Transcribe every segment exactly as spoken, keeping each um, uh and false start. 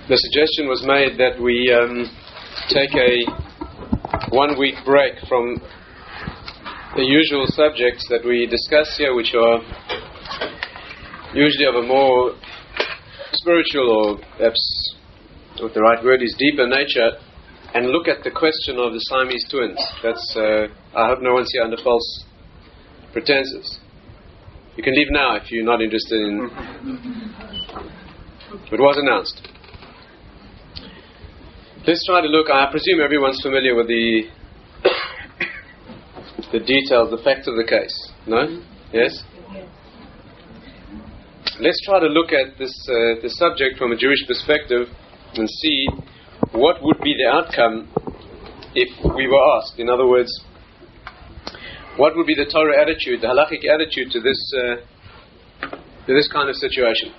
the suggestion was made that we um, take a one-week break from the usual subjects that we discuss here, which are usually of a more spiritual, or perhaps what the right word is, deeper nature, and look at the question of the Siamese twins. That's uh, I hope no one's here under false pretenses. You can leave now if you're not interested in. It was announced. Let's try to look. I presume everyone's familiar with the the details, the facts of the case. No? Yes? Let's try to look at this uh, the subject from a Jewish perspective and see what would be the outcome if we were asked. In other words, what would be the Torah attitude, the halachic attitude to this uh, to this kind of situation?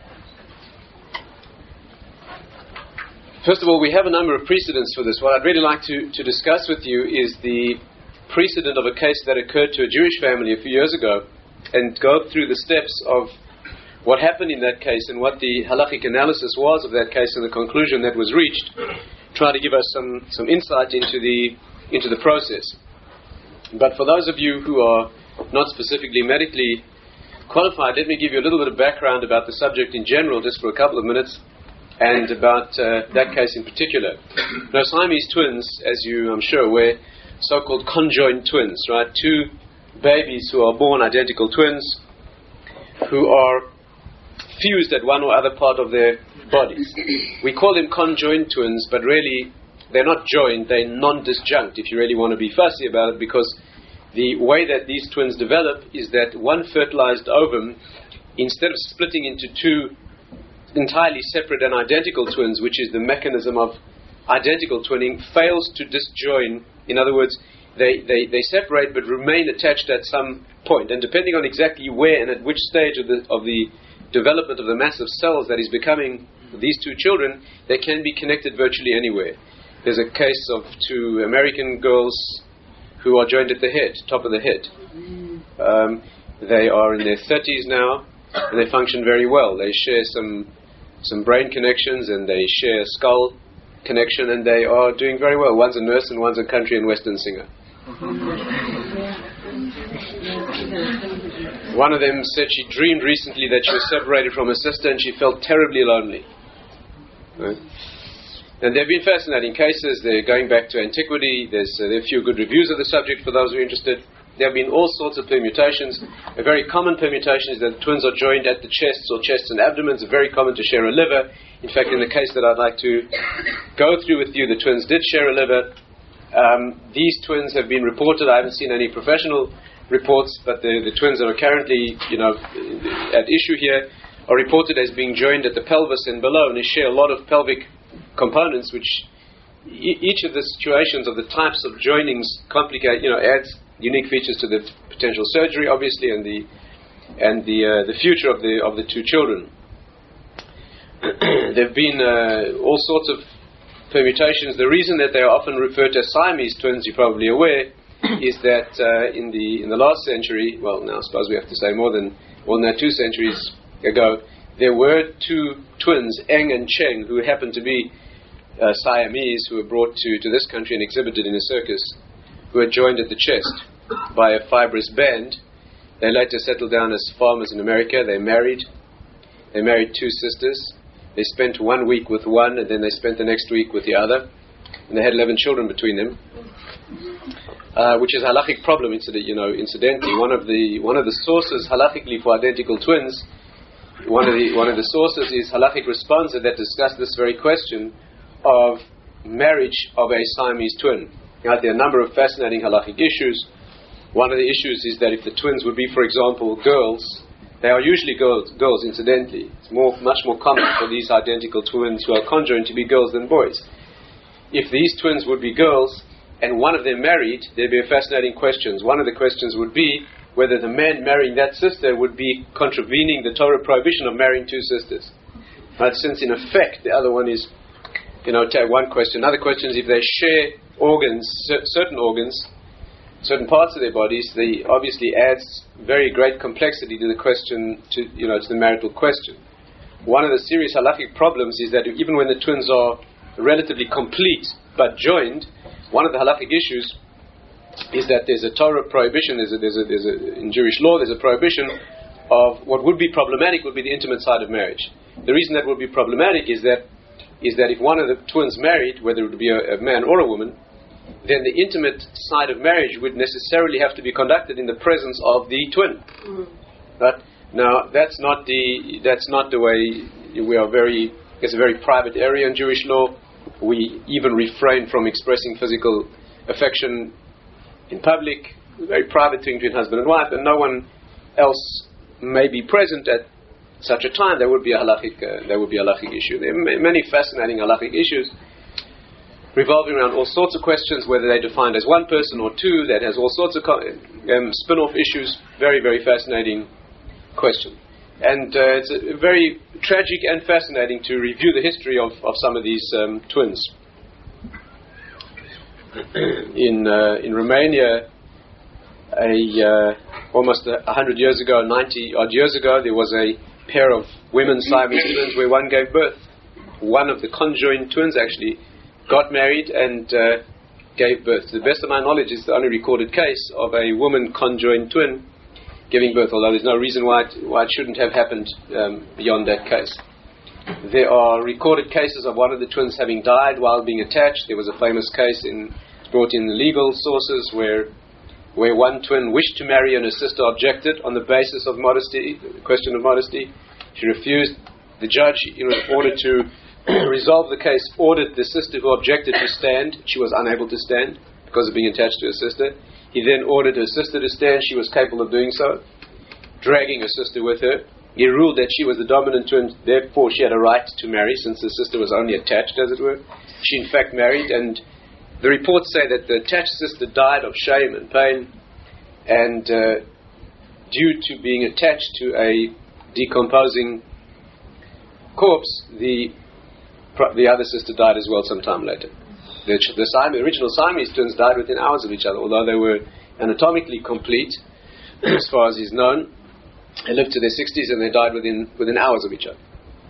First of all, we have a number of precedents for this. What I'd really like to, to discuss with you is the precedent of a case that occurred to a Jewish family a few years ago, and go through the steps of what happened in that case and what the halachic analysis was of that case and the conclusion that was reached. Try to give us some, some insight into the into the process. But for those of you who are not specifically medically qualified, let me give you a little bit of background about the subject in general, just for a couple of minutes, and about uh, that case in particular. Now, Siamese twins, as you I'm sure aware, so-called conjoined twins, right? Two babies who are born identical twins, who are fused at one or other part of their bodies. We call them conjoined twins, but really they're not joined, they're non-disjunct, if you really want to be fussy about it, because the way that these twins develop is that one fertilized ovum, instead of splitting into two entirely separate and identical twins, which is the mechanism of identical twinning, fails to disjoin. In other words, they, they, they separate but remain attached at some point, and depending on exactly where and at which stage of the of the development of the mass of cells that is becoming these two children, they can be connected virtually anywhere. There's a case of two American girls who are joined at the head, top of the head. Um, they are in their thirties now, and they function very well. They share some some brain connections, and they share skull connection, and they are doing very well. One's a nurse and one's a country and western singer. One of them said she dreamed recently that she was separated from her sister and she felt terribly lonely. Right? And there have been fascinating cases. They're going back to antiquity. There's uh, there are a few good reviews of the subject for those who are interested. There have been all sorts of permutations. A very common permutation is that the twins are joined at the chests or chests and abdomens. It's very common to share a liver. In fact, in the case that I'd like to go through with you, the twins did share a liver. Um, these twins have been reported. I haven't seen any professional reports, but the, the twins that are currently, you know, at issue here are reported as being joined at the pelvis and below, and they share a lot of pelvic components, which e- each of the situations of the types of joinings complicate, you know, adds unique features to the potential surgery, obviously, and the and the uh, the future of the of the two children. There have been uh, all sorts of permutations. The reason that they are often referred to as Siamese twins, you're probably aware, is that uh, in the in the last century, well, now I suppose we have to say more than more than that, two centuries ago, there were two twins, Eng and Cheng, who happened to be uh, Siamese, who were brought to, to this country and exhibited in a circus, who were joined at the chest by a fibrous band. They later settled down as farmers in America. They married. They married two sisters. They spent one week with one, and then they spent the next week with the other. And they had eleven children between them, uh, which is a halachic problem. Incident, you know, incidentally, one of the one of the sources halachically for identical twins, one of the one of the sources is halachic responsa that discuss this very question of marriage of a Siamese twin. Now, there are a number of fascinating halachic issues. One of the issues is that if the twins would be, for example, girls, they are usually girls, girls incidentally. It's more, much more common for these identical twins who are conjoined to be girls than boys. If these twins would be girls and one of them married, there'd be a fascinating questions. One of the questions would be whether the man marrying that sister would be contravening the Torah prohibition of marrying two sisters. But since in effect the other one is, you know, one question. Another question is if they share organs, certain organs, certain parts of their bodies, they obviously adds very great complexity to the question, to you know, to the marital question. one of the serious halachic problems is that even when the twins are relatively complete but joined, one of the halachic issues is that there's a Torah prohibition, there's a, there's a, there's a, in Jewish law there's a prohibition of what would be problematic would be the intimate side of marriage. The reason that would be problematic is that is that if one of the twins married, whether it would be a, a man or a woman, then the intimate side of marriage would necessarily have to be conducted in the presence of the twin. Mm-hmm. Right? Now, that's not the that's not the way we are. Very it's a very private area in Jewish law. We even refrain from expressing physical affection in public. It's a very private thing between husband and wife, and no one else may be present at such a time. There would be a halachic uh, there would be a halachic issue. There are m- many fascinating halachic issues revolving around all sorts of questions, whether they're defined as one person or two. That has all sorts of co- um, spin-off issues. Very, very fascinating question. And uh, it's a very tragic and fascinating to review the history of, of some of these um, twins. in uh, in Romania, a uh, almost a hundred years ago, ninety odd years ago, there was a pair of women Siamese twins where one gave birth. One of the conjoined twins actually got married and uh, gave birth. To the best of my knowledge, it's the only recorded case of a woman conjoined twin giving birth, although there's no reason why it, why it shouldn't have happened um, beyond that case. There are recorded cases of one of the twins having died while being attached. There was a famous case in brought in the legal sources where where one twin wished to marry and her sister objected on the basis of modesty, the question of modesty. She refused. The judge, in order to resolve the case, ordered the sister who objected to stand. She was unable to stand because of being attached to her sister. He then ordered her sister to stand. She was capable of doing so, dragging her sister with her. He ruled that she was the dominant twin, therefore she had a right to marry, since the sister was only attached, as it were. She in fact married, and the reports say that the attached sister died of shame and pain, and uh, due to being attached to a decomposing corpse, the the other sister died as well some time later. The, the Siamese, original Siamese twins died within hours of each other, although they were anatomically complete, as far as is known. They lived to their sixties and they died within within hours of each other.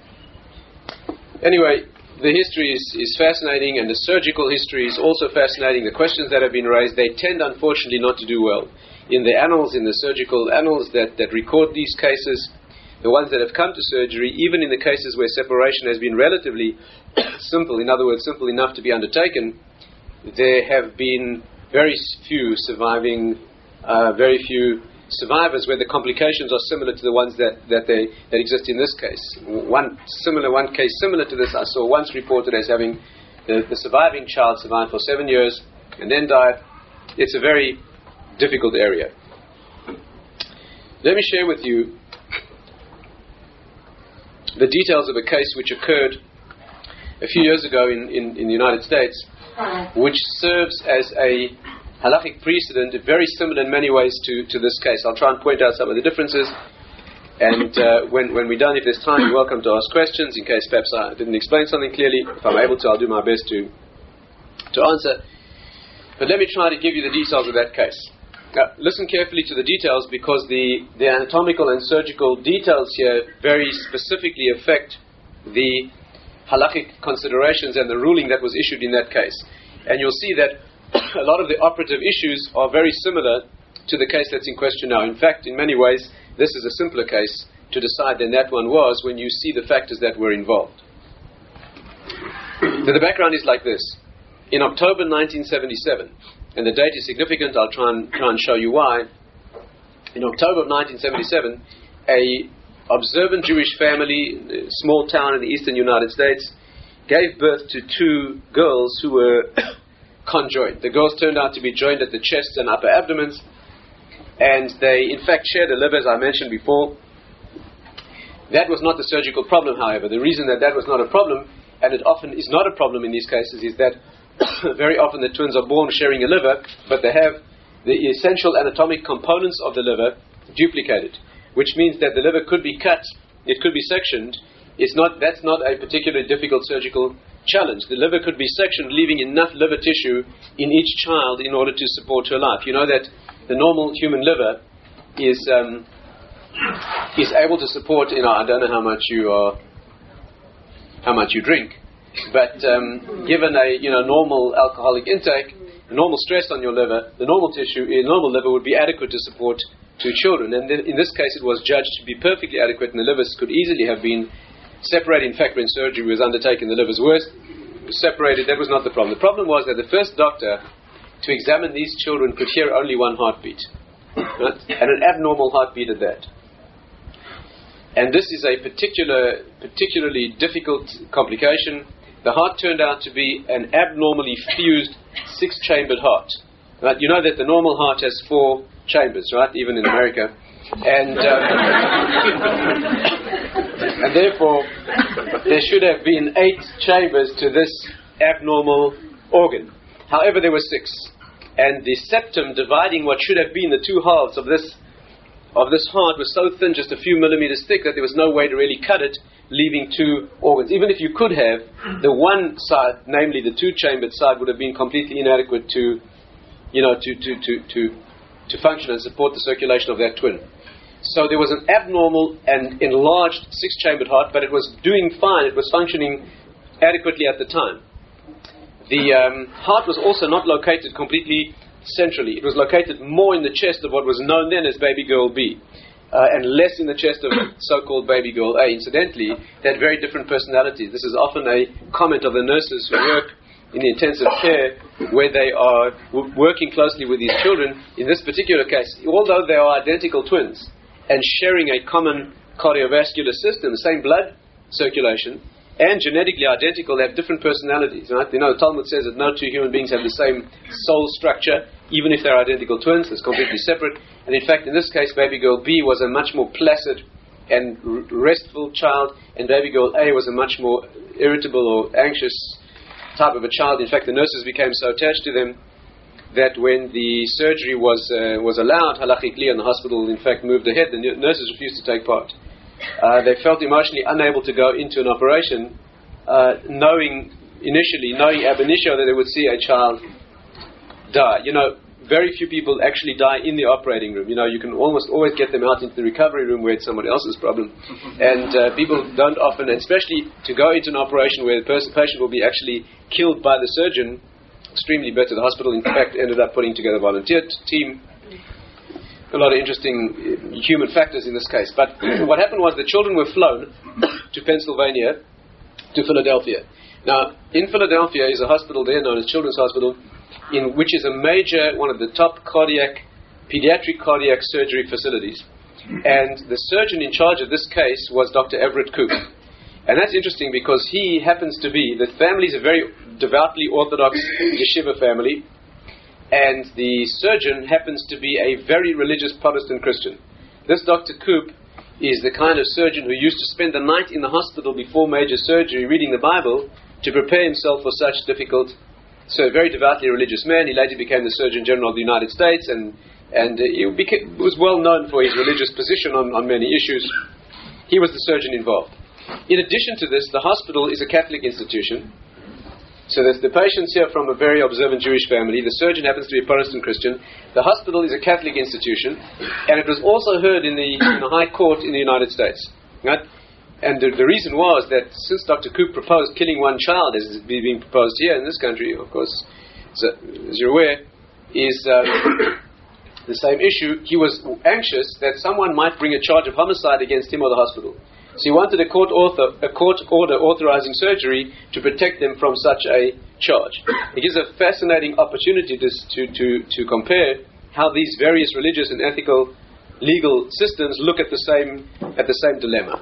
Anyway, the history is, is fascinating, and the surgical history is also fascinating. The questions that have been raised, they tend, unfortunately, not to do well. In the annals, in the surgical annals that, that record these cases, the ones that have come to surgery, even in the cases where separation has been relatively simple, in other words, simple enough to be undertaken, there have been very few surviving, uh, very few survivors where the complications are similar to the ones that, that they that exist in this case. One similar, one case similar to this I saw once reported as having the, the surviving child survived for seven years and then died. It's a very difficult area. Let me share with you the details of a case which occurred a few years ago in, in, in the United States, which serves as a halachic precedent, very similar in many ways to, to this case. I'll try and point out some of the differences, and uh, when, when we're done, if there's time, you're welcome to ask questions, in case perhaps I didn't explain something clearly. If I'm able to, I'll do my best to, to answer. But let me try to give you the details of that case. Now, listen carefully to the details, because the, the anatomical and surgical details here very specifically affect the halachic considerations and the ruling that was issued in that case. And you'll see that a lot of the operative issues are very similar to the case that's in question now. In fact, in many ways, this is a simpler case to decide than that one was when you see the factors that were involved. Now, the background is like this. In October nineteen seventy-seven, and the date is significant, I'll try and, try and show you why. In October of nineteen seventy-seven, a observant Jewish family, a small town in the eastern United States, gave birth to two girls who were conjoined. The girls turned out to be joined at the chests and upper abdomens, and they in fact shared a liver, as I mentioned before. That was not the surgical problem, however. The reason that that was not a problem, and it often is not a problem in these cases, is that very often the twins are born sharing a liver, but they have the essential anatomic components of the liver duplicated, which means that the liver could be cut, it could be sectioned. It's not, that's not a particularly difficult surgical challenge. The liver could be sectioned, leaving enough liver tissue in each child in order to support her life. You know that the normal human liver is um, is able to support, you know, I don't know how much you are how much you drink. But um, given a you know normal alcoholic intake, normal stress on your liver, the normal tissue, a normal liver would be adequate to support two children. And th- in this case, it was judged to be perfectly adequate, and the livers could easily have been separated. In fact, when surgery was undertaken, the livers were separated. That was not the problem. The problem was that the first doctor to examine these children could hear only one heartbeat, right? And an abnormal heartbeat at that. And this is a particular, particularly difficult complication. The heart turned out to be an abnormally fused six-chambered heart. Right? You know that the normal heart has four chambers, right? Even in America, and um, and therefore there should have been eight chambers to this abnormal organ. However, there were six, and the septum dividing what should have been the two halves of this of this heart was so thin, just a few millimeters thick, that there was no way to really cut it, leaving two organs. Even if you could have, the one side, namely the two-chambered side, would have been completely inadequate to, you know, to to to to, to function and support the circulation of that twin. So there was an abnormal and enlarged six-chambered heart, but it was doing fine. It was functioning adequately at the time. The um, heart was also not located completely centrally. It was located more in the chest of what was known then as baby girl B, uh, and less in the chest of so-called baby girl A. Incidentally, they had very different personalities. This is often a comment of the nurses who work in the intensive care, where they are w- working closely with these children. In this particular case, although they are identical twins and sharing a common cardiovascular system, the same blood circulation, and genetically identical, they have different personalities. Right? You know, the Talmud says that no two human beings have the same soul structure, even if they're identical twins. It's completely separate. And in fact, in this case, baby girl B was a much more placid and r- restful child, and baby girl A was a much more irritable or anxious type of a child. In fact, the nurses became so attached to them that when the surgery was uh, was allowed, halachically, and the hospital in fact moved ahead, the n- nurses refused to take part. Uh, they felt emotionally unable to go into an operation, uh, knowing initially, knowing ab initio that they would see a child die. You know, very few people actually die in the operating room. You know, you can almost always get them out into the recovery room where it's somebody else's problem. And uh, people don't often, especially to go into an operation where the pers- patient will be actually killed by the surgeon, extremely better. The hospital, in fact, ended up putting together a volunteer t- team. A lot of interesting human factors in this case. But what happened was the children were flown to Pennsylvania, to Philadelphia. Now, in Philadelphia is a hospital there known as Children's Hospital, in which is a major, one of the top cardiac, pediatric cardiac surgery facilities. And the surgeon in charge of this case was Doctor Everett Koop. And that's interesting because he happens to be, the family is a very devoutly Orthodox yeshiva family, and the surgeon happens to be a very religious Protestant Christian. This Doctor Koop is the kind of surgeon who used to spend the night in the hospital before major surgery reading the Bible to prepare himself for such difficult, so a very devoutly religious man. He later became the Surgeon General of the United States, and, and uh, he became, was well known for his religious position on, on many issues. He was the surgeon involved. In addition to this, the hospital is a Catholic institution. So there's the patients here from a very observant Jewish family. The surgeon happens to be a Protestant Christian. The hospital is a Catholic institution, and it was also heard in the, in the High Court in the United States. Right? And the, the reason was that since Doctor Koop proposed killing one child, as is being proposed here in this country, of course, so, as you're aware, is um, the same issue. He was anxious that someone might bring a charge of homicide against him or the hospital. So he wanted a court, author, a court order authorizing surgery to protect them from such a charge. It gives a fascinating opportunity to, to, to, to compare how these various religious and ethical legal systems look at the same at the same dilemma.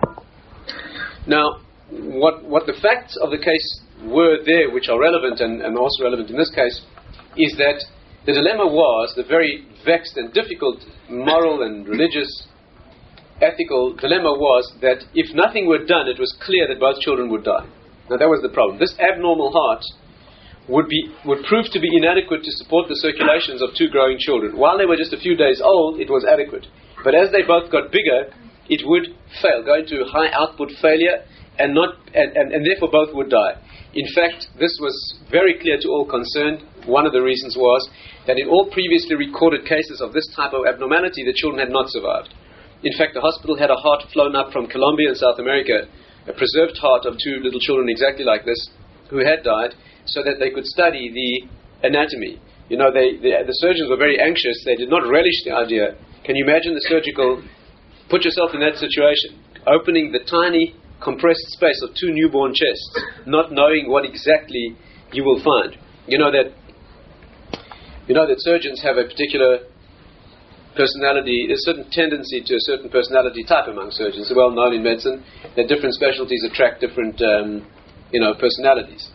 Now, what what the facts of the case were there, which are relevant and, and also relevant in this case, is that the dilemma was the very vexed and difficult moral and religious ethical dilemma was that if nothing were done, it was clear that both children would die. Now that was the problem. This abnormal heart would be would prove to be inadequate to support the circulations of two growing children. While they were just a few days old, it was adequate. But as they both got bigger, it would fail, go into high output failure, and not and, and, and therefore both would die. In fact, this was very clear to all concerned. One of the reasons was that in all previously recorded cases of this type of abnormality, the children had not survived. In fact, the hospital had a heart flown up from Colombia in South America a preserved heart of two little children exactly like this who had died, so that they could study the anatomy. You know, they, they, the surgeons were very anxious. They did not relish the idea. Can you imagine the surgical... Put yourself in that situation. Opening the tiny, compressed space of two newborn chests, not knowing what exactly you will find. You know that... You know that surgeons have a particular personality, a certain tendency to a certain personality type among surgeons. It's well known in medicine that different specialties attract different, um, you know, personalities.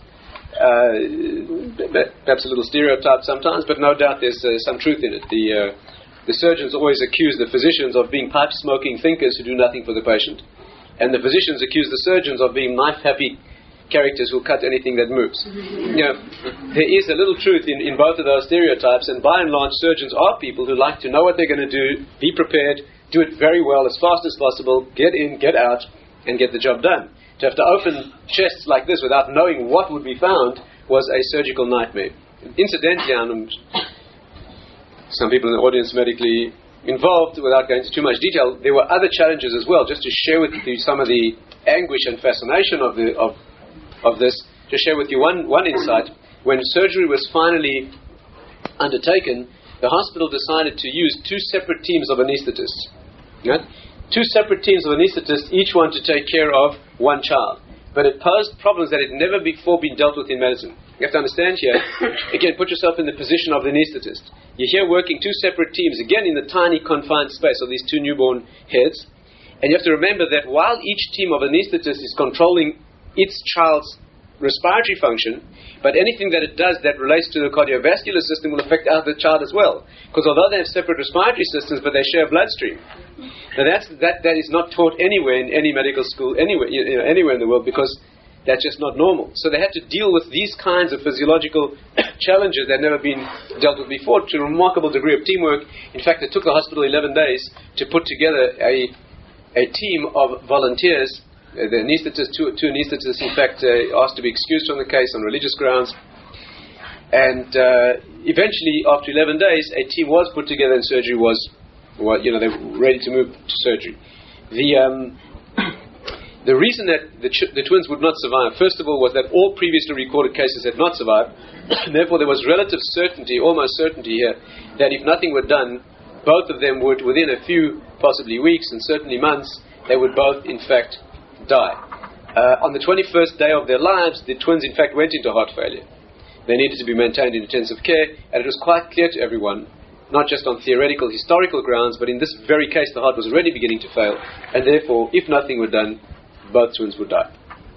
Uh, perhaps a little stereotype sometimes, but no doubt there's uh, some truth in it. The uh, the surgeons always accuse the physicians of being pipe-smoking thinkers who do nothing for the patient, and the physicians accuse the surgeons of being knife-happy characters who cut anything that moves. You know, there is a little truth in, in both of those stereotypes, and by and large, surgeons are people who like to know what they're going to do, be prepared, do it very well as fast as possible, get in, get out, and get the job done. To have to open chests like this without knowing what would be found was a surgical nightmare. Incidentally, and some people in the audience medically involved, without going into too much detail, there were other challenges as well. Just to share with you some of the anguish and fascination of the of of this, to share with you one, one insight. When surgery was finally undertaken, the hospital decided to use two separate teams of anaesthetists. Right? Two separate teams of anaesthetists, each one to take care of one child. But it posed problems that had never before been dealt with in medicine. You have to understand here, again, put yourself in the position of the anaesthetist. You're here working two separate teams, again in the tiny confined space of these two newborn heads. And you have to remember that while each team of anaesthetists is controlling its child's respiratory function, but anything that it does that relates to the cardiovascular system will affect the child as well. Because although they have separate respiratory systems, but they share a bloodstream. Now that's, that, that is not taught anywhere in any medical school, anywhere, you know, anywhere in the world, because that's just not normal. So they had to deal with these kinds of physiological challenges that had never been dealt with before, to a remarkable degree of teamwork. In fact, it took the hospital eleven days to put together a, a team of volunteers. Uh, the anaesthetists, two, two anaesthetists, in fact, uh, asked to be excused from the case on religious grounds. And uh, eventually, after eleven days, a team was put together and surgery was, well, you know, they were ready to move to surgery. The um, the reason that the, ch- the twins would not survive, first of all, was that all previously recorded cases had not survived. Therefore, there was relative certainty, almost certainty here, that if nothing were done, both of them would, within a few, possibly weeks and certainly months, they would both, in fact, die. Uh, on the twenty-first day of their lives, the twins in fact went into heart failure. They needed to be maintained in intensive care, and it was quite clear to everyone, not just on theoretical, historical grounds, but in this very case the heart was already beginning to fail, and therefore, if nothing were done, both twins would die.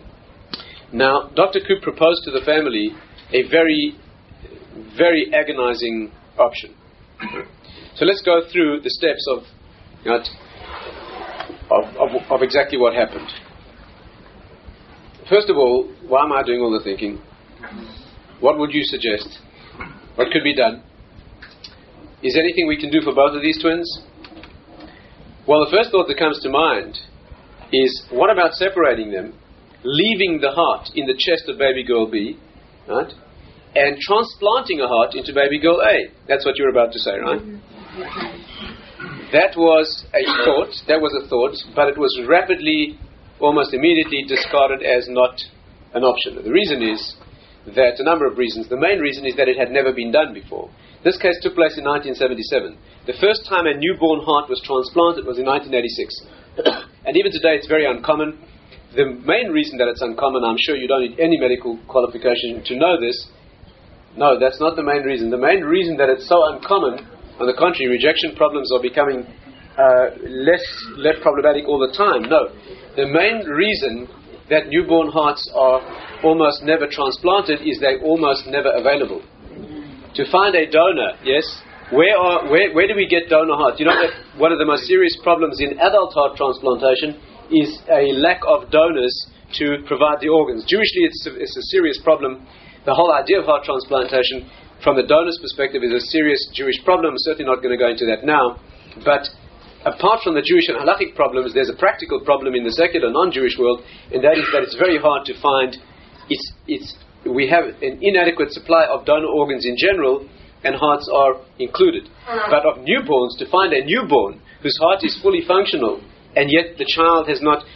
Now, Doctor Koop proposed to the family a very, very agonizing option. So let's go through the steps of, you know, of, of, of exactly what happened. First of all, why am I doing all the thinking? What would you suggest? What could be done? Is there anything we can do for both of these twins? Well, the first thought that comes to mind is, what about separating them, leaving the heart in the chest of baby girl B, right, and transplanting a heart into baby girl A? That's what you're about to say, right? That was a thought, that was a thought, but it was rapidly, almost immediately discarded as not an option. The reason is that, a number of reasons. The main reason is that it had never been done before. This case took place in nineteen seventy-seven. The first time a newborn heart was transplanted was in nineteen eighty-six. And even today it's very uncommon. The main reason that it's uncommon, I'm sure you don't need any medical qualification to know this. No, that's not the main reason. The main reason that it's so uncommon, on the contrary, rejection problems are becoming uh, less less problematic all the time. No, the main reason that newborn hearts are almost never transplanted is they're almost never available. To find a donor, yes, where are where where do we get donor hearts? You know that one of the most serious problems in adult heart transplantation is a lack of donors to provide the organs. Jewishly, it's a, it's a serious problem. The whole idea of heart transplantation, from the donor's perspective, is a serious Jewish problem. I'm certainly not going to go into that now. But apart from the Jewish and halakhic problems, there's a practical problem in the secular, non-Jewish world, and that is that it's very hard to find. It's it's we have an inadequate supply of donor organs in general, and hearts are included. But of newborns, to find a newborn whose heart is fully functional, and yet the child has not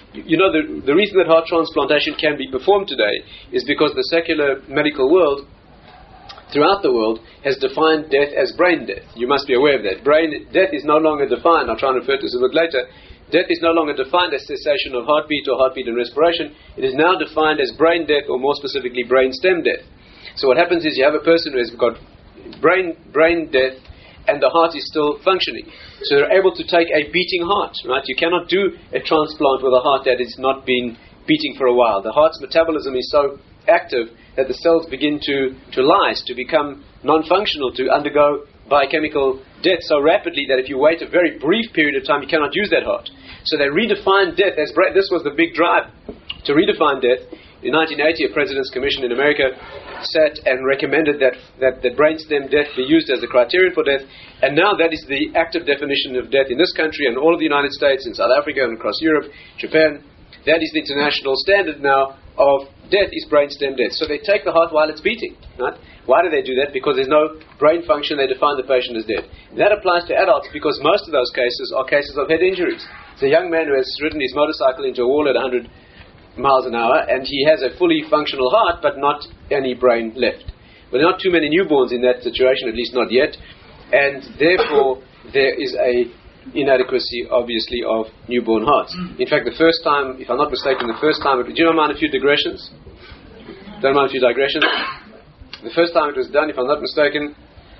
you know, the, the reason that heart transplantation can be performed today is because the secular medical world, throughout the world, has defined death as brain death. You must be aware of that. Brain death is no longer defined, I'll try and refer to this a bit later, death is no longer defined as cessation of heartbeat or heartbeat and respiration. It is now defined as brain death, or more specifically brain stem death. So what happens is you have a person who has got brain brain death and the heart is still functioning. So they're able to take a beating heart, right? You cannot do a transplant with a heart that has not been beating for a while. The heart's metabolism is so active that the cells begin to, to lyse, to become non-functional, to undergo biochemical death so rapidly that if you wait a very brief period of time, you cannot use that heart. So they redefined death as bra- this was the big drive to redefine death. In nineteen eighty, a President's Commission in America sat and recommended that, that the brainstem death be used as a criterion for death, and now that is the active definition of death in this country and all of the United States, in South Africa and across Europe, Japan. That is the international standard now of death is brainstem death. So they take the heart while it's beating. Right? Why do they do that? Because there's no brain function, they define the patient as dead. That applies to adults because most of those cases are cases of head injuries. It's a young man who has ridden his motorcycle into a wall at one hundred miles an hour, and he has a fully functional heart but not any brain left. Well, there are not too many newborns in that situation, at least not yet, and therefore there is a inadequacy, obviously, of newborn hearts. In fact, the first time, if I'm not mistaken, the first time, it, do you know mind a few digressions? Don't mind a few digressions? The first time it was done, if I'm not mistaken,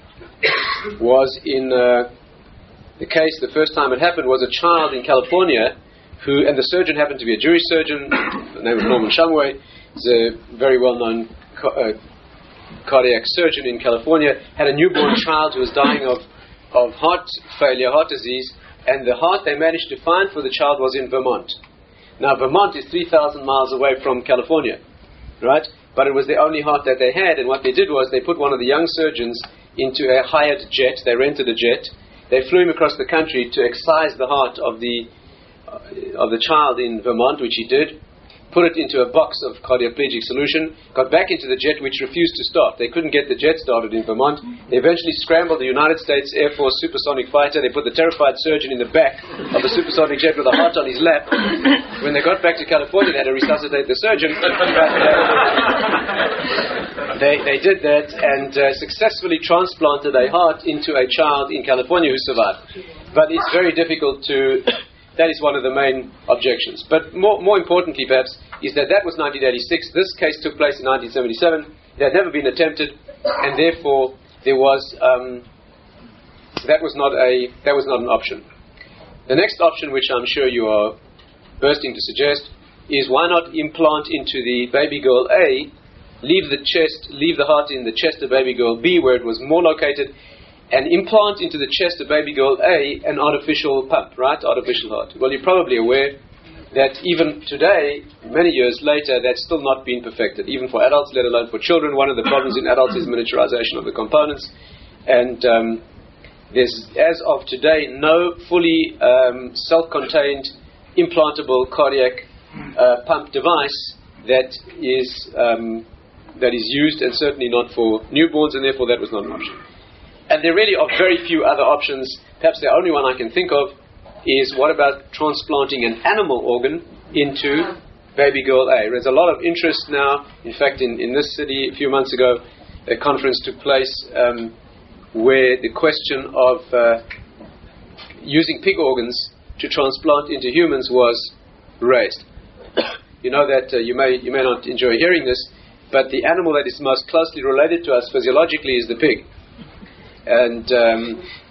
was in uh, the case, the first time it happened was a child in California who, and the surgeon happened to be a Jewish surgeon, the name was Norman Shumway. He's a very well-known ca- uh, cardiac surgeon in California, had a newborn child who was dying of, of heart failure, heart disease, and the heart they managed to find for the child was in Vermont. Now, Vermont is three thousand miles away from California, right? But it was the only heart that they had, and what they did was they put one of the young surgeons into a hired jet. They rented a jet. They flew him across the country to excise the heart of the of the child in Vermont, which he did, put it into a box of cardioplegic solution, got back into the jet, which refused to start. They couldn't get the jet started in Vermont. They eventually scrambled the United States Air Force supersonic fighter. They put the terrified surgeon in the back of the supersonic jet with a heart on his lap. When they got back to California, they had to resuscitate the surgeon. But, uh, they, they did that and uh, successfully transplanted a heart into a child in California who survived. But it's very difficult to... That is one of the main objections. But more, more importantly, perhaps, is that that was nineteen eighty-six. This case took place in nineteen seventy-seven. It had never been attempted, and therefore there was um, that was not a that was not an option. The next option, which I'm sure you are bursting to suggest, is why not implant into the baby girl A, leave the chest, leave the heart in the chest of baby girl B, where it was more located, and implant into the chest of baby girl A an artificial pump, right? Artificial heart. Well, you're probably aware that even today, many years later, that's still not been perfected, even for adults, let alone for children. One of the problems in adults is miniaturization of the components. And um, there's, as of today, no fully um, self-contained implantable cardiac uh, pump device that is um, that is used, and certainly not for newborns, and therefore that was not an option. And there really are very few other options. Perhaps the only one I can think of is, what about transplanting an animal organ into baby girl A? There's a lot of interest now. In fact, in, in this city a few months ago, a conference took place um, where the question of uh, using pig organs to transplant into humans was raised. You know that uh, you may you may not enjoy hearing this, but the animal that is most closely related to us physiologically is the pig. And um,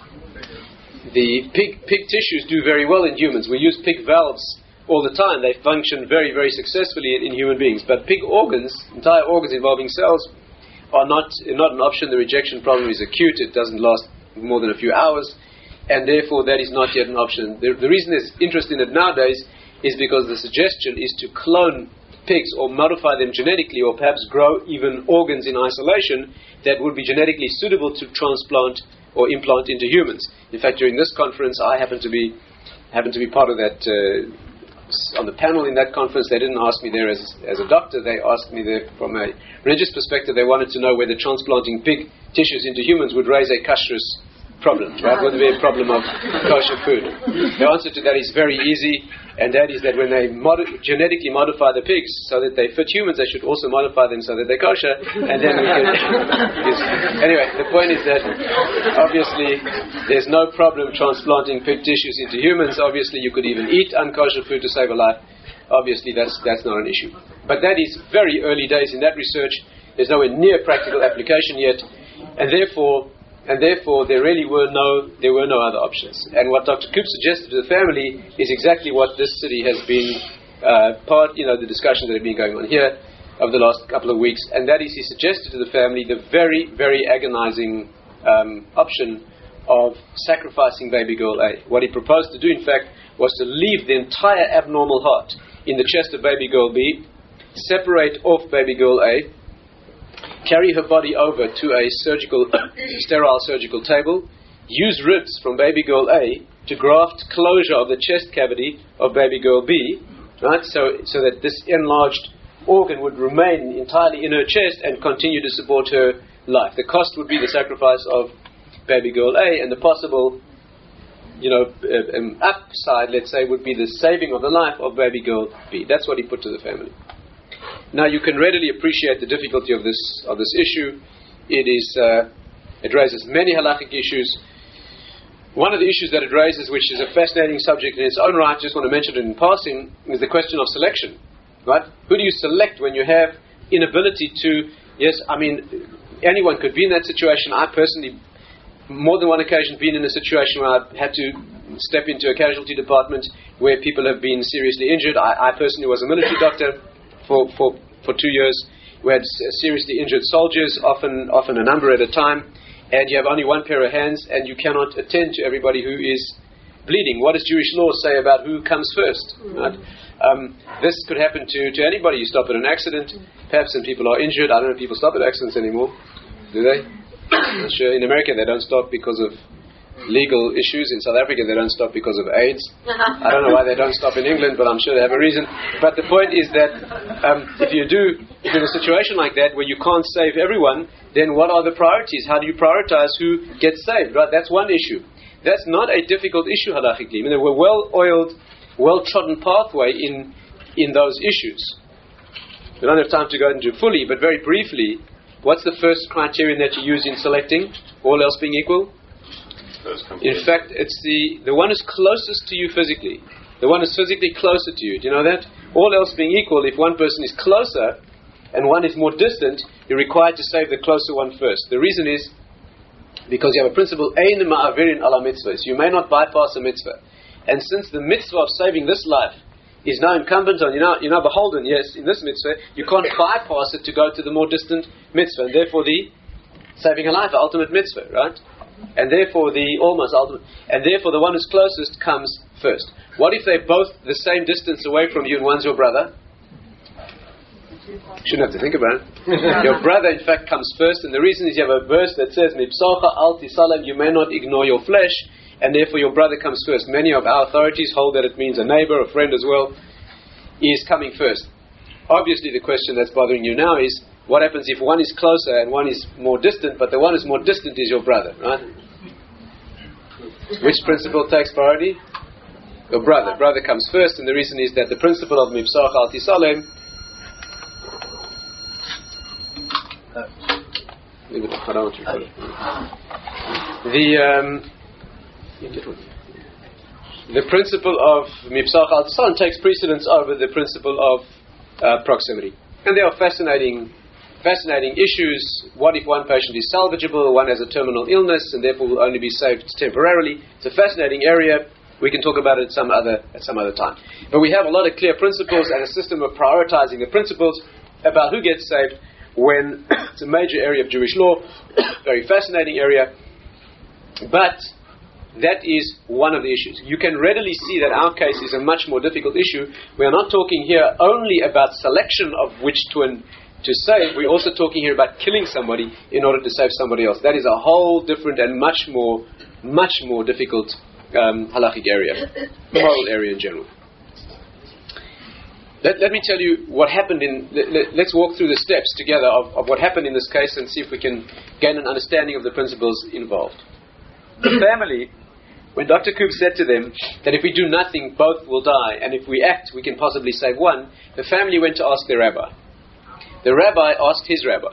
the pig, pig tissues do very well in humans. We use pig valves all the time. They function very, very successfully in, in human beings. But pig organs, entire organs involving cells, are not, not an option. The rejection problem is acute. It doesn't last more than a few hours. And therefore, that is not yet an option. The, the reason there's interest in it nowadays is because the suggestion is to clone pigs or modify them genetically, or perhaps grow even organs in isolation that would be genetically suitable to transplant or implant into humans. In fact, during this conference, I happened to be happened to be part of that uh, on the panel in that conference. They didn't ask me there as as a doctor. They asked me there from a religious perspective. They wanted to know whether transplanting pig tissues into humans would raise a kashrus problem, right? Will there be a problem of kosher food? The answer to that is very easy, and that is that when they mod- genetically modify the pigs so that they fit humans, they should also modify them so that they're kosher, and then we can... yes. Anyway, the point is that obviously there's no problem transplanting pig tissues into humans. Obviously you could even eat unkosher food to save a life. Obviously that's, that's not an issue. But that is very early days in that research. There's nowhere near practical application yet, and therefore... And therefore, there really were no there were no other options. And what Doctor Koop suggested to the family is exactly what this city has been uh, part, you know, the discussions that have been going on here over the last couple of weeks. And that is, he suggested to the family the very, very agonizing um, option of sacrificing baby girl A. What he proposed to do, in fact, was to leave the entire abnormal heart in the chest of baby girl B, separate off baby girl A, carry her body over to a surgical, sterile surgical table, use ribs from baby girl A to graft closure of the chest cavity of baby girl B, right? So, so that this enlarged organ would remain entirely in her chest and continue to support her life. The cost would be the sacrifice of baby girl A, and the possible, you know, uh, um, upside, let's say, would be the saving of the life of baby girl B. That's what he put to the family. Now you can readily appreciate the difficulty of this of this issue. It is uh, it raises many halakhic issues. One of the issues that it raises, which is a fascinating subject in its own right, just want to mention it in passing, is the question of selection. Right? Who do you select when you have inability to? Yes, I mean, anyone could be in that situation. I personally, more than one occasion, been in a situation where I've had to step into a casualty department where people have been seriously injured. I, I personally was a military doctor. For, for, for two years, we had seriously injured soldiers, often often a number at a time, and you have only one pair of hands, and you cannot attend to everybody who is bleeding. What does Jewish law say about who comes first? Right? Um, this could happen to, to anybody. You stop at an accident, perhaps some people are injured. I don't know if people stop at accidents anymore. Do they? I'm not sure. In America, they don't stop because of legal issues. In South Africa, they don't stop because of AIDS. I don't know why they don't stop in England, but I'm sure they have a reason. But the point is that um, if you do, if you're in a situation like that where you can't save everyone, then what are the priorities? How do you prioritize who gets saved? Right? That's one issue. That's not a difficult issue halachically. I mean, there were well-oiled, well-trodden pathway in in those issues. We don't have time to go into fully, but very briefly, what's the first criterion that you use in selecting, all else being equal? In fact, it's the, the one who's closest to you physically. The one who's physically closer to you. Do you know that? All else being equal, if one person is closer and one is more distant, you're required to save the closer one first. The reason is because you have a principle, ein ma'avirin ala mitzvah. So you may not bypass a mitzvah. And since the mitzvah of saving this life is now incumbent on, you're now, you're now beholden, yes, in this mitzvah, you can't bypass it to go to the more distant mitzvah. And therefore the saving a life, the ultimate mitzvah, right? And therefore the almost ultimate, and therefore the one who's closest comes first. What if they're both the same distance away from you and one's your brother? Shouldn't have to think about it. Your brother in fact comes first, and the reason is you have a verse that says Mipsacha al tisalem, you may not ignore your flesh, and therefore your brother comes first. Many of our authorities hold that it means a neighbor, a friend as well, is coming first. Obviously the question that's bothering you now is, what happens if one is closer and one is more distant, but the one who's more distant is your brother, right? Which principle takes priority? Your brother. Brother comes first, and the reason is that the principle of Mipsach al Tisalem. I don't want to record it. The um, the principle of Mipsach al Tisalem takes precedence over the principle of uh, proximity, and there are fascinating. Fascinating issues. What if one patient is salvageable, one has a terminal illness, and therefore will only be saved temporarily? It's a fascinating area. We can talk about it some other at some other time. But we have a lot of clear principles and a system of prioritizing the principles about who gets saved when it's a major area of Jewish law, very fascinating area. But that is one of the issues. You can readily see that our case is a much more difficult issue. We are not talking here only about selection of which twin to save. We're also talking here about killing somebody in order to save somebody else. That is a whole different and much more, much more difficult um, halachic area, moral area in general. Let, let me tell you what happened in. Let, let, let's walk through the steps together of, of what happened in this case and see if we can gain an understanding of the principles involved. the family, when Doctor Koop said to them that if we do nothing, both will die, and if we act, we can possibly save one, the family went to ask their rabbi. The rabbi asked his rabbi,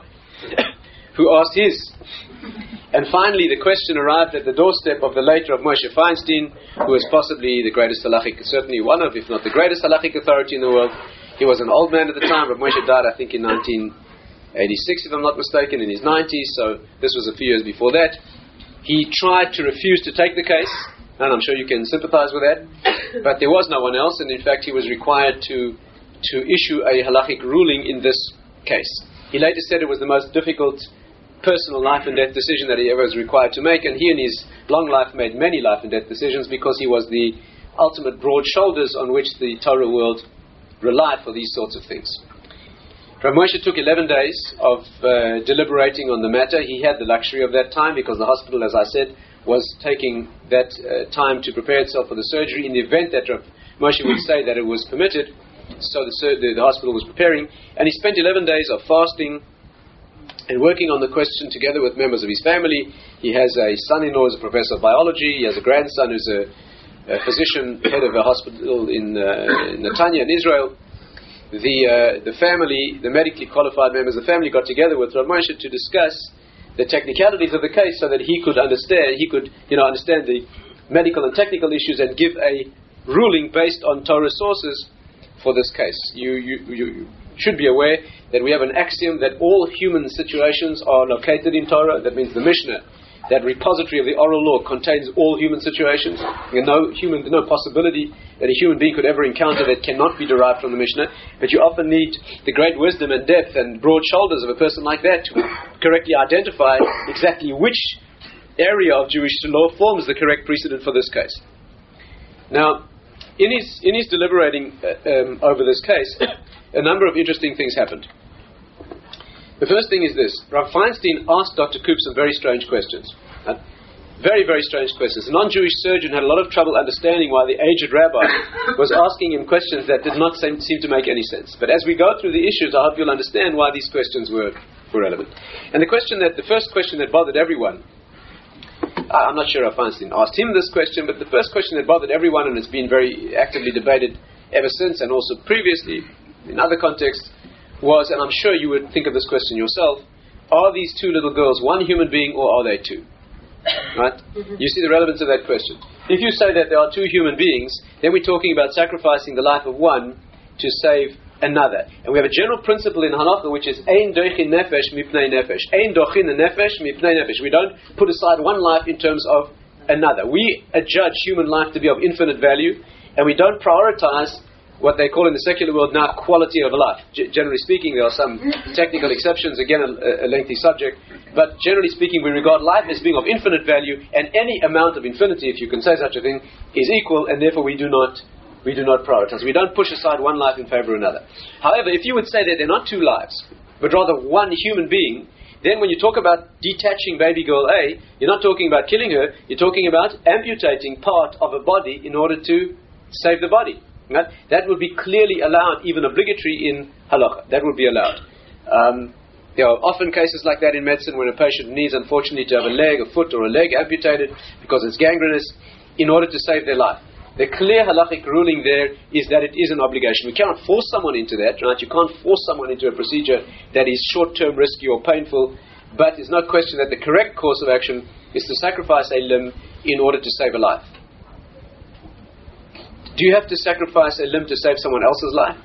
who asked his. And finally, the question arrived at the doorstep of the late Rav Moshe Feinstein, who was possibly the greatest halachic, certainly one of, if not the greatest halachic authority in the world. He was an old man at the time. Rav Moshe died, I think, in nineteen eighty-six, if I'm not mistaken, in his nineties, so this was a few years before that. He tried to refuse to take the case, and I'm sure you can sympathize with that, but there was no one else, and in fact he was required to to issue a halachic ruling in this case. He later said it was the most difficult personal life and death decision that he ever was required to make, and he in his long life made many life and death decisions because he was the ultimate broad shoulders on which the Torah world relied for these sorts of things. Rav Moshe took eleven days of uh, deliberating on the matter. He had the luxury of that time because the hospital, as I said, was taking that uh, time to prepare itself for the surgery in the event that Rav Moshe would say that it was permitted. So the, the, the hospital was preparing, and he spent eleven days of fasting and working on the question together with members of his family. He has a son-in-law who's a professor of biology. He has a grandson who's a, a physician, head of a hospital in uh, Netanya in Israel. The uh, the family, the medically qualified members of the family, got together with Rav Moshe to discuss the technicalities of the case, so that he could understand, he could, you know, understand the medical and technical issues and give a ruling based on Torah sources for this case. You you you should be aware that we have an axiom that all human situations are located in Torah. That means the Mishnah, that repository of the oral law, contains all human situations. There's no human, no possibility that a human being could ever encounter that cannot be derived from the Mishnah. But you often need the great wisdom and depth and broad shoulders of a person like that to correctly identify exactly which area of Jewish law forms the correct precedent for this case. Now, in his in his deliberating uh, um, over this case, a number of interesting things happened. The first thing is this: Rav Feinstein asked Doctor Koop some very strange questions. Uh, very, very strange questions. A non-Jewish surgeon had a lot of trouble understanding why the aged rabbi was asking him questions that did not seem, seem to make any sense. But as we go through the issues, I hope you'll understand why these questions were, were relevant. And the question that, the first question that bothered everyone, I'm not sure if Feinstein asked him this question, but the first question that bothered everyone, and it's been very actively debated ever since, and also previously in other contexts, was, and I'm sure you would think of this question yourself, are these two little girls one human being, or are they two? Right? You see the relevance of that question. If you say that there are two human beings, then we're talking about sacrificing the life of one to save another. And we have a general principle in Halacha which is Ein dochin nefesh mipnei nefesh. Ein dochin nefesh mipnei nefesh. We don't put aside one life in terms of another. We adjudge human life to be of infinite value, and we don't prioritize what they call in the secular world now quality of life. G- generally speaking, there are some technical exceptions, again a, a lengthy subject, but generally speaking we regard life as being of infinite value, and any amount of infinity, if you can say such a thing, is equal, and therefore we do not we do not prioritize. We don't push aside one life in favor of another. However, if you would say that they're not two lives, but rather one human being, then when you talk about detaching baby girl A, you're not talking about killing her, you're talking about amputating part of a body in order to save the body. Right? That would be clearly allowed, even obligatory in halakha. That would be allowed. Um, there are often cases like that in medicine when a patient needs, unfortunately, to have a leg, a foot, or a leg amputated because it's gangrenous in order to save their life. The clear halakhic ruling there is that it is an obligation. We cannot force someone into that, right? You can't force someone into a procedure that is short-term risky or painful, but there's no question that the correct course of action is to sacrifice a limb in order to save a life. Do you have to sacrifice a limb to save someone else's life?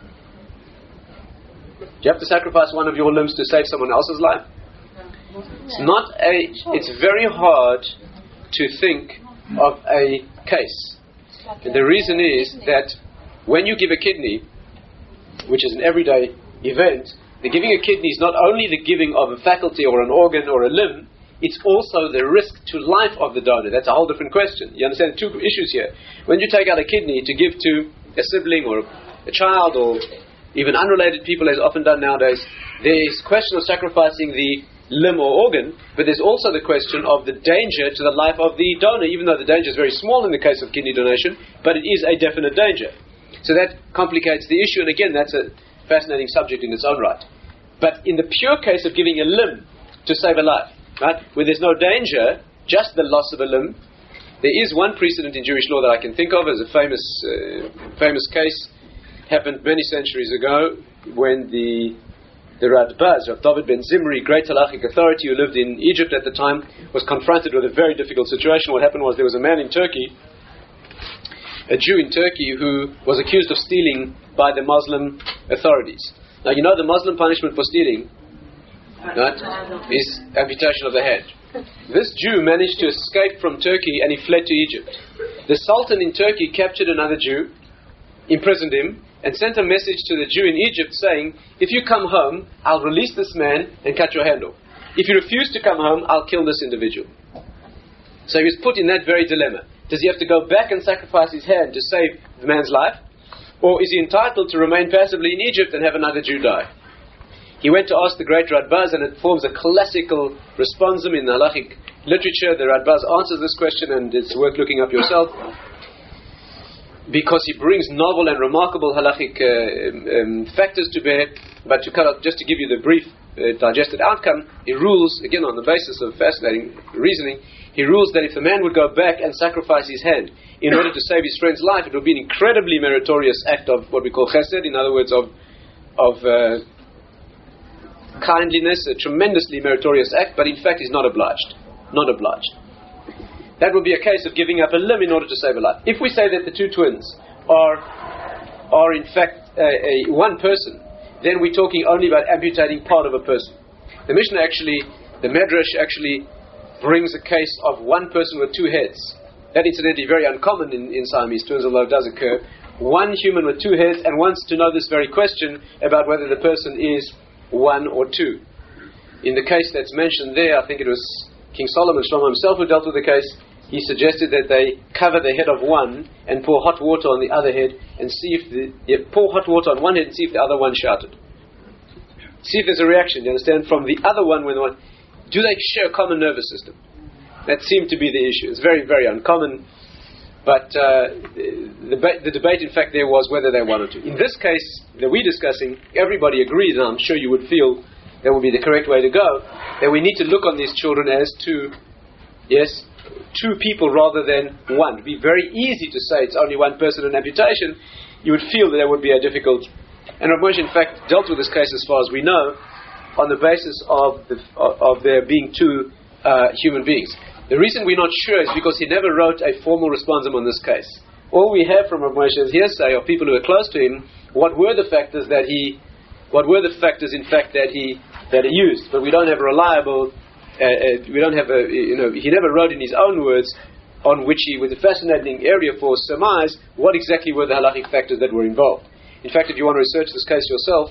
Do you have to sacrifice one of your limbs to save someone else's life? It's not a. It's very hard to think of a case. And the reason is that when you give a kidney, which is an everyday event, the giving a kidney is not only the giving of a faculty or an organ or a limb, it's also the risk to life of the donor. That's a whole different question. You understand two issues here. When you take out a kidney to give to a sibling or a child or even unrelated people, as often done nowadays, there's question of sacrificing the limb or organ, but there's also the question of the danger to the life of the donor, even though the danger is very small in the case of kidney donation, but it is a definite danger. So that complicates the issue, and again, that's a fascinating subject in its own right. But in the pure case of giving a limb to save a life, right, where there's no danger, just the loss of a limb. There is one precedent in Jewish law that I can think of as a famous, uh, famous case. Happened many centuries ago when the the Radbaz, Rav David ben Zimri, great halachic authority who lived in Egypt at the time, was confronted with a very difficult situation. What happened was there was a man in Turkey, a Jew in Turkey, who was accused of stealing by the Muslim authorities. Now you know the Muslim punishment for stealing, right, is amputation of the head. This Jew managed to escape from Turkey and he fled to Egypt. The Sultan in Turkey captured another Jew, imprisoned him, and sent a message to the Jew in Egypt saying, if you come home, I'll release this man and cut your hand off. If you refuse to come home, I'll kill this individual. So he was put in that very dilemma. Does he have to go back and sacrifice his hand to save the man's life? Or is he entitled to remain passively in Egypt and have another Jew die? He went to ask the great Radbaz, and it forms a classical responsum in the halachic literature. The Radbaz answers this question, and it's worth looking up yourself, because he brings novel and remarkable halachic uh, um, factors to bear. But to cut out, just to give you the brief uh, digested outcome, he rules, again on the basis of fascinating reasoning, he rules that if the man would go back and sacrifice his hand in order to save his friend's life, it would be an incredibly meritorious act of what we call chesed, in other words, of of uh, kindliness, a tremendously meritorious act, but in fact he's not obliged. Not obliged. That would be a case of giving up a limb in order to save a life. If we say that the two twins are are in fact a, a one person, then we're talking only about amputating part of a person. The Mishnah actually, the Medrash actually brings a case of one person with two heads. That incidentally very uncommon in, in Siamese twins, although it does occur. One human with two heads, and wants to know this very question about whether the person is one or two. In the case that's mentioned there, I think it was King Solomon, Shlomo himself, who dealt with the case. He suggested that they cover the head of one and pour hot water on the other head and see if the yeah, pour hot water on one head and see if the other one shouted. See if there's a reaction. You understand? From the other one, when the one, do they share a common nervous system? That seemed to be the issue. It's very, very uncommon. But uh, the, the debate, in fact, there was whether they're one or two. In this case that we're discussing, everybody agrees, and I'm sure you would feel that would be the correct way to go, that we need to look on these children as two, yes, two people rather than one. It would be very easy to say it's only one person in amputation. You would feel that there would be a difficult. And Rav Moshe, in fact, dealt with this case, as far as we know, on the basis of the, of, of there being two uh, human beings. The reason we're not sure is because he never wrote a formal responsum on this case. All we have from Rav Moshe is hearsay of people who are close to him. What were the factors that he, what were the factors, in fact, that he that he used? But we don't have a reliable. Uh, uh, we don't have a, you know, he never wrote in his own words, on which he, with a fascinating area for surmise, what exactly were the halachic factors that were involved. In fact, if you want to research this case yourself,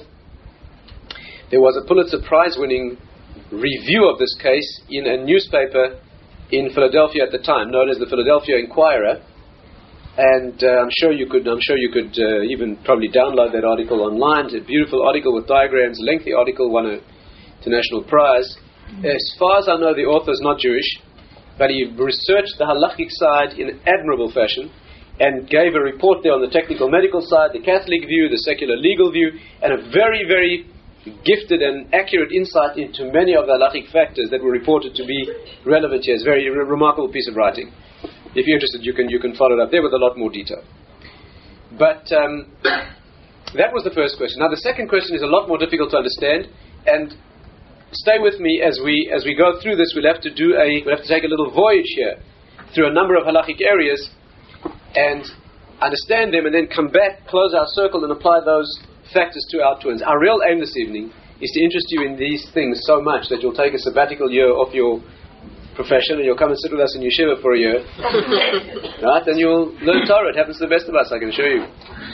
there was a Pulitzer Prize-winning review of this case in a newspaper in Philadelphia at the time, known as the Philadelphia Inquirer, and uh, I'm sure you could, I'm sure you could uh, even probably download that article online. It's a beautiful article with diagrams, a lengthy article, won an international prize. As far as I know, the author is not Jewish, but he researched the halachic side in an admirable fashion and gave a report there on the technical medical side, the Catholic view, the secular legal view, and a very, very gifted and accurate insight into many of the halachic factors that were reported to be relevant here. It's a very re- remarkable piece of writing. If you're interested, you can you can follow it up there with a lot more detail. But um, that was the first question. Now the second question is a lot more difficult to understand, and stay with me as we as we go through this. We'll have to do a we'll have to take a little voyage here through a number of halachic areas and understand them, and then come back, close our circle, and apply those factors to our twins. Our real aim this evening is to interest you in these things so much that you'll take a sabbatical year off your profession and you'll come and sit with us in yeshiva for a year, right? And you'll learn Torah. It happens to the best of us, I can assure you.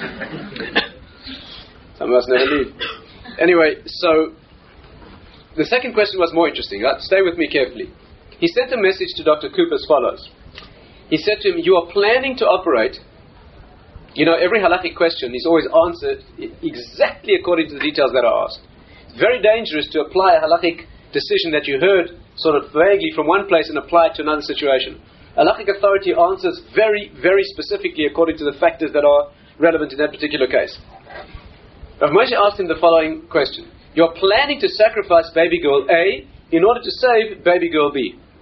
Some of us never leave. Anyway, so the second question was more interesting. Right? Stay with me carefully. He sent a message to Doctor Cooper as follows. He said to him, you are planning to operate. You know, every halachic question is always answered exactly according to the details that are asked. It's very dangerous to apply a halachic decision that you heard sort of vaguely from one place and apply it to another situation. Halachic authority answers very, very specifically according to the factors that are relevant in that particular case. Rav Moshe asked him the following question. You're planning to sacrifice baby girl A in order to save baby girl B.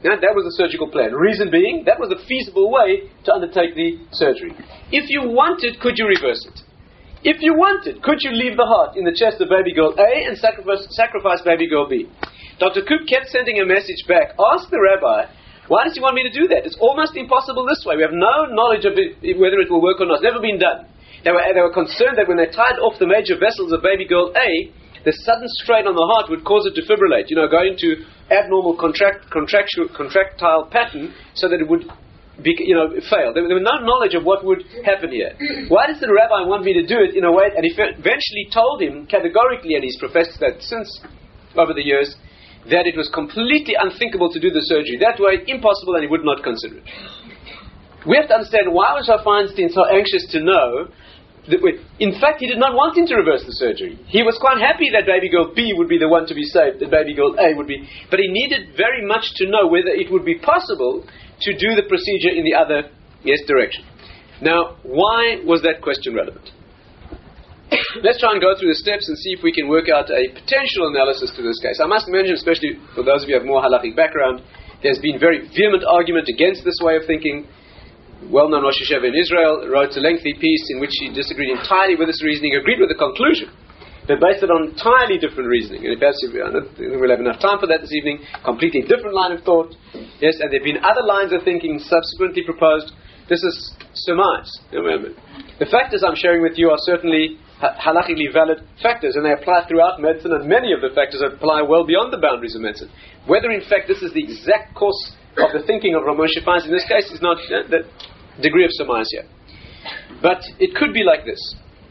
Now, that was the surgical plan. Reason being, that was a feasible way to undertake the surgery. If you wanted, could you reverse it? If you wanted, could you leave the heart in the chest of baby girl A and sacrifice, sacrifice baby girl B? Doctor Koop kept sending a message back. Ask the rabbi, why does he want me to do that? It's almost impossible this way. We have no knowledge of it, whether it will work or not. It's never been done. They were, they were concerned that when they tied off the major vessels of baby girl A, the sudden strain on the heart would cause it to fibrillate, you know, go into abnormal contract, contractual, contractile pattern so that it would be, you know, fail. There, there was no knowledge of what would happen here. Why does the rabbi want me to do it in a way? And he eventually told him categorically, and he's professed that since over the years, that it was completely unthinkable to do the surgery that way, impossible, and he would not consider it. We have to understand why was Rav Feinstein so anxious to know that we, in fact, he did not want him to reverse the surgery. He was quite happy that baby girl B would be the one to be saved, that baby girl A would be, but he needed very much to know whether it would be possible to do the procedure in the other yes direction. Now, why was that question relevant? Let's try and go through the steps and see if we can work out a potential analysis to this case. I must mention, especially for those of you who have more halachic background, there's been very vehement argument against this way of thinking. Well-known Rosh Yeshiva in Israel wrote a lengthy piece in which he disagreed entirely with this reasoning, agreed with the conclusion, but based it on entirely different reasoning. And perhaps I don't think we'll have enough time for that this evening. Completely different line of thought. Yes, and there have been other lines of thinking subsequently proposed. This is surmise. Remember, the factors I'm sharing with you are certainly halachically valid factors, and they apply throughout medicine, and many of the factors apply well beyond the boundaries of medicine. Whether in fact this is the exact course of the thinking of Rav Moshe Feinstein in this case is not uh, the degree of surmise here. But it could be like this.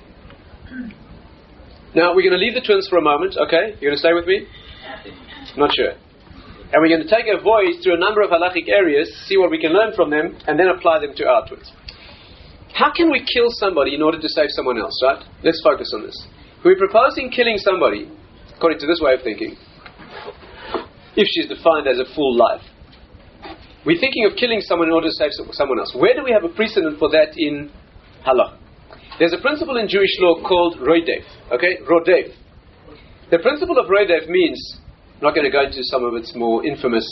Now, we're going to leave the twins for a moment, okay? You're going to stay with me? Not sure. And we're going to take a voyage through a number of halachic areas, see what we can learn from them, and then apply them to our twins. How can we kill somebody in order to save someone else, right? Let's focus on this. We're proposing killing somebody, according to this way of thinking, if she's defined as a full life. We're thinking of killing someone in order to save someone else. Where do we have a precedent for that in halakha? There's a principle in Jewish law called rodev. Okay, rodev. The principle of rodev means, I'm not going to go into some of its more infamous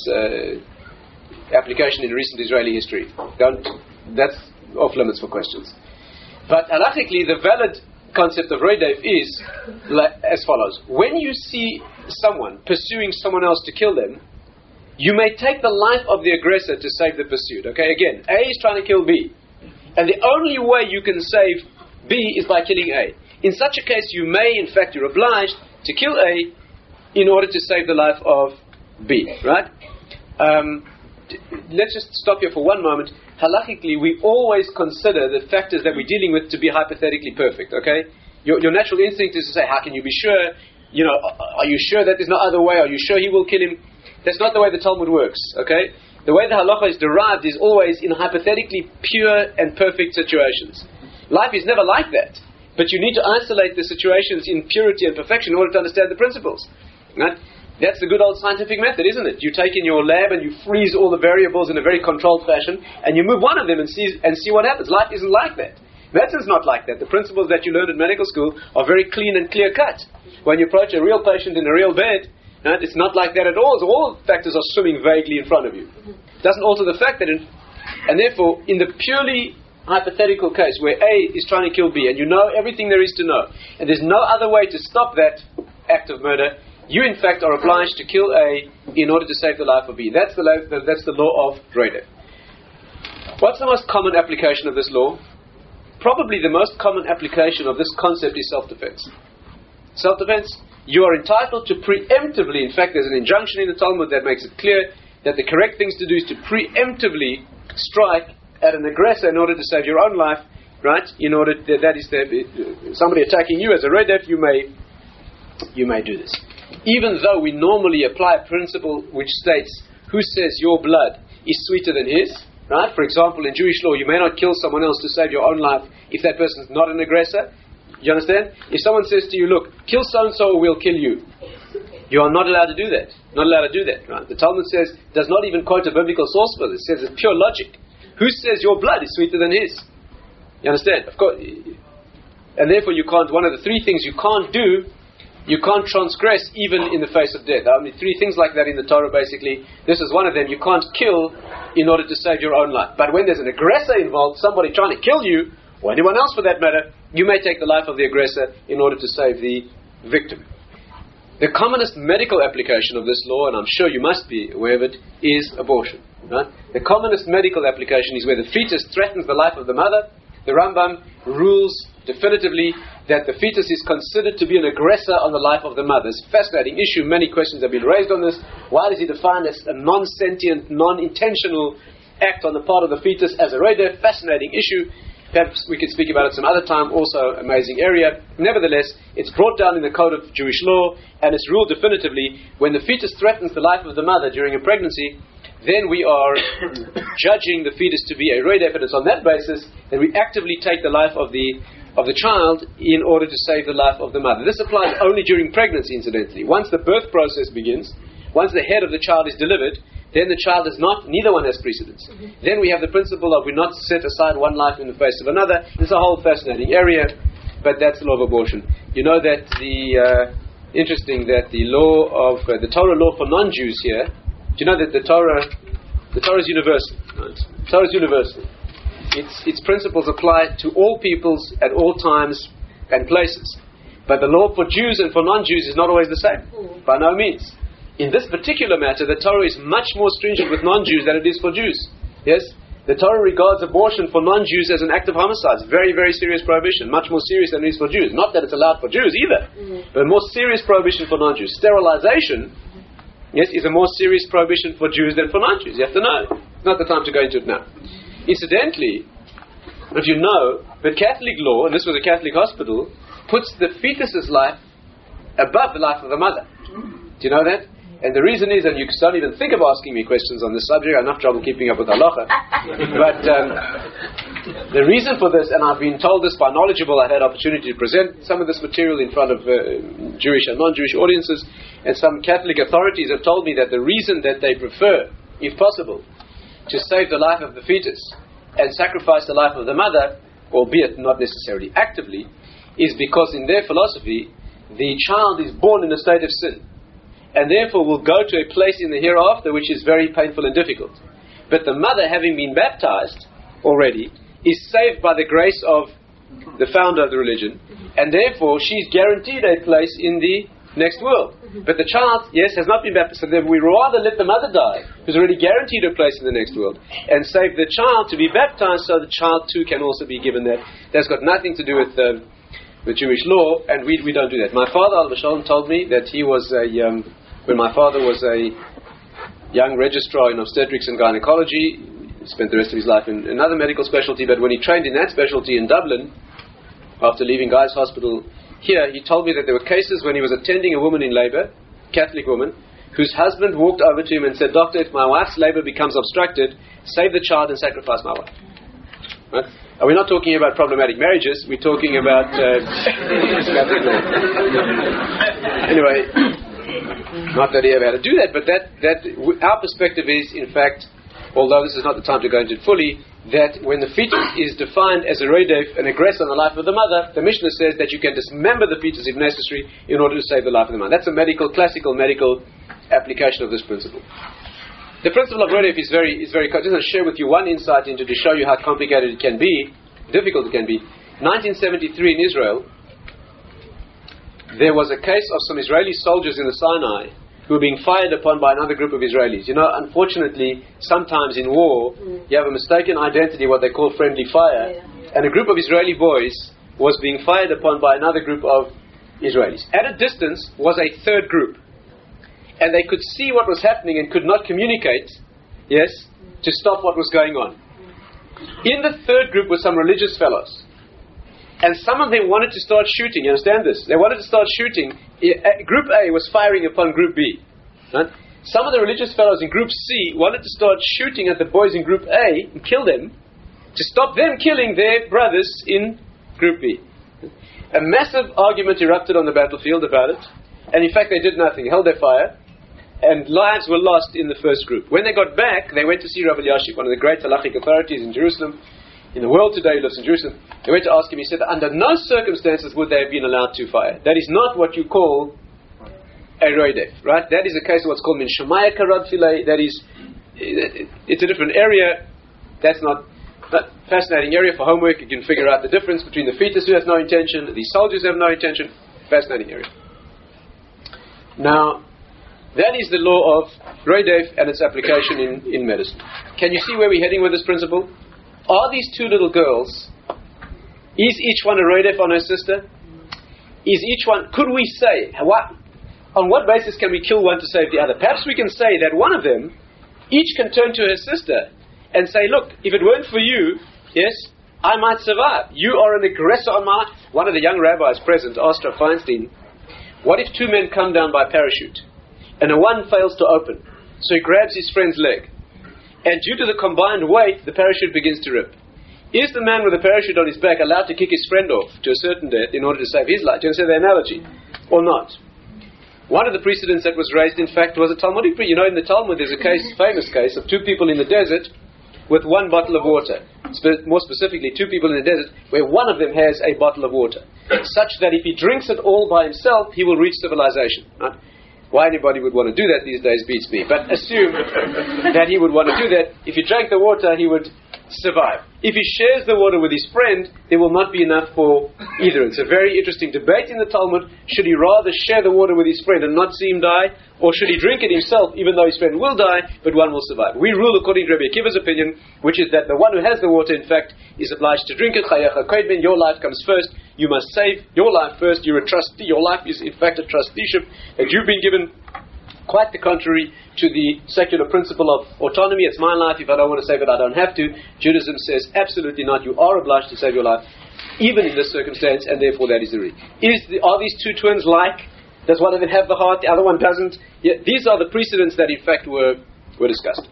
uh, application in recent Israeli history. Don't, that's off limits for questions. But halachically, the valid concept of rodev is like, as follows. When you see someone pursuing someone else to kill them, you may take the life of the aggressor to save the pursuit. Okay, again, A is trying to kill B. And the only way you can save B is by killing A. In such a case, you may, in fact, you're obliged to kill A in order to save the life of B. Right? Um, let's just stop here for one moment. Halachically, we always consider the factors that we're dealing with to be hypothetically perfect. Okay? Your, your natural instinct is to say, how can you be sure? You know, are you sure that there's no other way? Are you sure he will kill him? That's not the way the Talmud works, okay? The way the halacha is derived is always in hypothetically pure and perfect situations. Life is never like that. But you need to isolate the situations in purity and perfection in order to understand the principles. Right? That's the good old scientific method, isn't it? You take in your lab and you freeze all the variables in a very controlled fashion, and you move one of them and see, and see what happens. Life isn't like that. Medicine's not like that. The principles that you learned in medical school are very clean and clear cut. When you approach a real patient in a real bed, right, it's not like that at all. So all factors are swimming vaguely in front of you. It doesn't alter the fact that, in, and therefore, in the purely hypothetical case where A is trying to kill B, and you know everything there is to know, and there's no other way to stop that act of murder, you in fact are obliged to kill A in order to save the life of B. That's the that's the law of rodev. What's the most common application of this law? Probably the most common application of this concept is self-defense. Self-defense, you are entitled to preemptively, in fact there's an injunction in the Talmud that makes it clear that the correct things to do is to preemptively strike at an aggressor in order to save your own life, right? In order to, that is the, somebody attacking you as a rodev, you may you may do this. Even though we normally apply a principle which states who says your blood is sweeter than his, right? For example, in Jewish law, you may not kill someone else to save your own life if that person is not an aggressor. You understand? If someone says to you, look, kill so-and-so or we'll kill you, you are not allowed to do that. Not allowed to do that, right? The Talmud says, does not even quote a biblical source for this. It says it's pure logic. Who says your blood is sweeter than his? You understand? Of course. And therefore you can't, one of the three things you can't do You can't transgress even in the face of death. There are only three things like that in the Torah, basically. This is one of them. You can't kill in order to save your own life. But when there's an aggressor involved, somebody trying to kill you, or anyone else for that matter, you may take the life of the aggressor in order to save the victim. The commonest medical application of this law, and I'm sure you must be aware of it, is abortion. Right? The commonest medical application is where the fetus threatens the life of the mother. The Rambam rules definitively that the fetus is considered to be an aggressor on the life of the mother. It's a fascinating issue. Many questions have been raised on this. Why does he define as a non-sentient, non-intentional act on the part of the fetus as a radar? Fascinating issue. Perhaps we could speak about it some other time. Also amazing area. Nevertheless, it's brought down in the code of Jewish law, and it's ruled definitively when the fetus threatens the life of the mother during a pregnancy, then we are judging the fetus to be a roid evidence on that basis, and we actively take the life of the of the child in order to save the life of the mother. This applies only during pregnancy, incidentally. Once the birth process begins, once the head of the child is delivered, then the child is not, neither one has precedence. Mm-hmm. Then we have the principle of we not set aside one life in the face of another. It's a whole fascinating area, but that's the law of abortion. You know that the, uh, interesting that the law of, uh, the Torah law for non-Jews here, do you know that the Torah, the Torah is universal. Right? The Torah is universal. Its, its principles apply to all peoples at all times and places. But the law for Jews and for non-Jews is not always the same. Mm-hmm. By no means. In this particular matter, the Torah is much more stringent with non-Jews than it is for Jews. Yes? The Torah regards abortion for non-Jews as an act of homicide. It's very, very serious prohibition. Much more serious than it is for Jews. Not that it's allowed for Jews either. Mm-hmm. But a more serious prohibition for non-Jews. Sterilization, mm-hmm. yes, is a more serious prohibition for Jews than for non-Jews. You have to know. It's not the time to go into it now. Incidentally, if you know, the Catholic law, and this was a Catholic hospital, puts the fetus's life above the life of the mother. Do you know that? And the reason is, and you don't even think of asking me questions on this subject, I have enough trouble keeping up with halacha. But um, the reason for this, and I've been told this by knowledgeable, I've had opportunity to present some of this material in front of uh, Jewish and non-Jewish audiences, and some Catholic authorities have told me that the reason that they prefer, if possible, to save the life of the fetus and sacrifice the life of the mother, albeit not necessarily actively, is because in their philosophy, the child is born in a state of sin, and therefore will go to a place in the hereafter which is very painful and difficult. But the mother, having been baptized already, is saved by the grace of the founder of the religion, and therefore she's guaranteed a place in the next world. But the child, yes, has not been baptized, so then we rather let the mother die, who's already guaranteed a place in the next world, and save the child to be baptized so the child too can also be given that. That's got nothing to do with uh, with Jewish law, and we we don't do that. My father, Al Bashalom, told me that he was a... Um, When my father was a young registrar in obstetrics and gynecology, he spent the rest of his life in another medical specialty, but when he trained in that specialty in Dublin, after leaving Guy's Hospital here, he told me that there were cases when he was attending a woman in labour, Catholic woman, whose husband walked over to him and said, "Doctor, if my wife's labour becomes obstructed, save the child and sacrifice my wife." Right? And we're not talking about problematic marriages, we're talking about... Uh, anyway... Not that he ever had to do that, but that, that w- our perspective is, in fact, although this is not the time to go into it fully, that when the fetus is defined as a roidef, an aggressor on the life of the mother, the Mishnah says that you can dismember the fetus if necessary in order to save the life of the mother. That's a medical, classical medical application of this principle. The principle of roidef is very, is very. I'm just going to share with you one insight into to show you how complicated it can be, difficult it can be. nineteen seventy-three in Israel, there was a case of some Israeli soldiers in the Sinai who were being fired upon by another group of Israelis. You know, unfortunately, sometimes in war, mm. you have a mistaken identity, what they call friendly fire, yeah, yeah. and a group of Israeli boys was being fired upon by another group of Israelis. At a distance was a third group, and they could see what was happening and could not communicate, yes, to stop what was going on. In the third group were some religious fellows. And some of them wanted to start shooting. You understand this? They wanted to start shooting. Group A was firing upon Group B. Right? Some of the religious fellows in Group C wanted to start shooting at the boys in Group A and kill them to stop them killing their brothers in Group B. A massive argument erupted on the battlefield about it. And in fact, they did nothing. Held their fire. And lives were lost in the first group. When they got back, they went to see Rav Elyashiv, one of the great halachic authorities in Jerusalem, in the world today, he lives in Jerusalem. They went to ask him. He said, under no circumstances would they have been allowed to fire. That is not what you call a roidef, right? That is a case of what's called min shemaya karad filei. That is, it's a different area. That's not a fascinating area for homework. You can figure out the difference between the fetus who has no intention, the soldiers who have no intention. Fascinating area. Now, that is the law of roidef and its application in, in medicine. Can you see where we're heading with this principle? Are these two little girls, is each one a roidef on her sister? Is each one, could we say, what, on what basis can we kill one to save the other? Perhaps we can say that one of them, each can turn to her sister and say, look, if it weren't for you, yes, I might survive. You are an aggressor on my life. One of the young rabbis present asked Rav Feinstein, what if two men come down by parachute and the one fails to open? So he grabs his friend's leg, and due to the combined weight, the parachute begins to rip. Is the man with the parachute on his back allowed to kick his friend off to a certain death in order to save his life? Do you understand the analogy? Or not? One of the precedents that was raised, in fact, was a Talmudic pre. You know, in the Talmud, there's a case, famous case, of two people in the desert with one bottle of water. Spe- more specifically, two people in the desert where one of them has a bottle of water, such that if he drinks it all by himself, he will reach civilization. Right? Why anybody would want to do that these days beats me. But assume that he would want to do that. If he drank the water, he would survive. If he shares the water with his friend, there will not be enough for either. It's a very interesting debate in the Talmud. Should he rather share the water with his friend and not see him die? Or should he drink it himself, even though his friend will die, but one will survive? We rule according to Rabbi Akiva's opinion, which is that the one who has the water, in fact, is obliged to drink it. Chayecha koidmin, your life comes first. You must save your life first. You're a trustee. Your life is, in fact, a trusteeship that you've been given. Quite the contrary to the secular principle of autonomy. It's my life. If I don't want to save it, I don't have to. Judaism says absolutely not. You are obliged to save your life, even in this circumstance, and therefore that is the reason. Is the, are these two twins like? Does one of them have the heart, the other one doesn't? Yeah, these are the precedents that, in fact, were were discussed.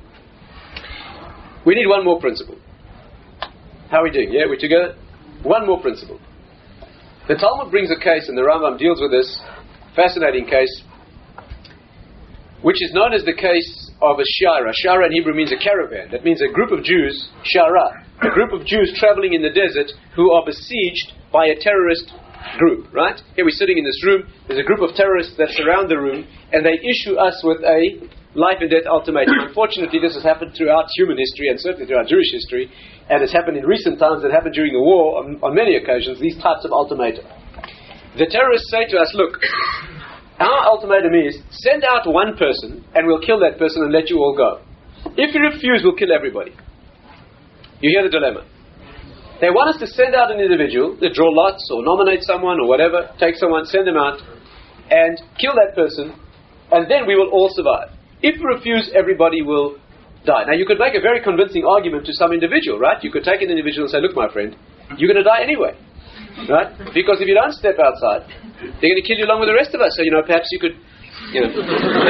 We need one more principle. How are we doing? Yeah, we're together. One more principle. The Talmud brings a case, and the Rambam deals with this fascinating case, which is known as the case of a shara. Shara in Hebrew means a caravan. That means a group of Jews, shara, a group of Jews traveling in the desert who are besieged by a terrorist group, right? Here we're sitting in this room, there's a group of terrorists that surround the room, and they issue us with a life and death ultimatum. Unfortunately, this has happened throughout human history, and certainly throughout Jewish history, and it's happened in recent times, it happened during the war, on, on many occasions, these types of ultimatum. The terrorists say to us, look, our ultimatum is, send out one person and we'll kill that person and let you all go. If you refuse, we'll kill everybody. You hear the dilemma. They want us to send out an individual, they draw lots or nominate someone or whatever, take someone, send them out and kill that person, and then we will all survive. If you refuse, everybody will die. Now you could make a very convincing argument to some individual, right? You could take an individual and say, look my friend, you're going to die anyway. Right? Because if you don't step outside, they're going to kill you along with the rest of us. So, you know, perhaps you could, you know.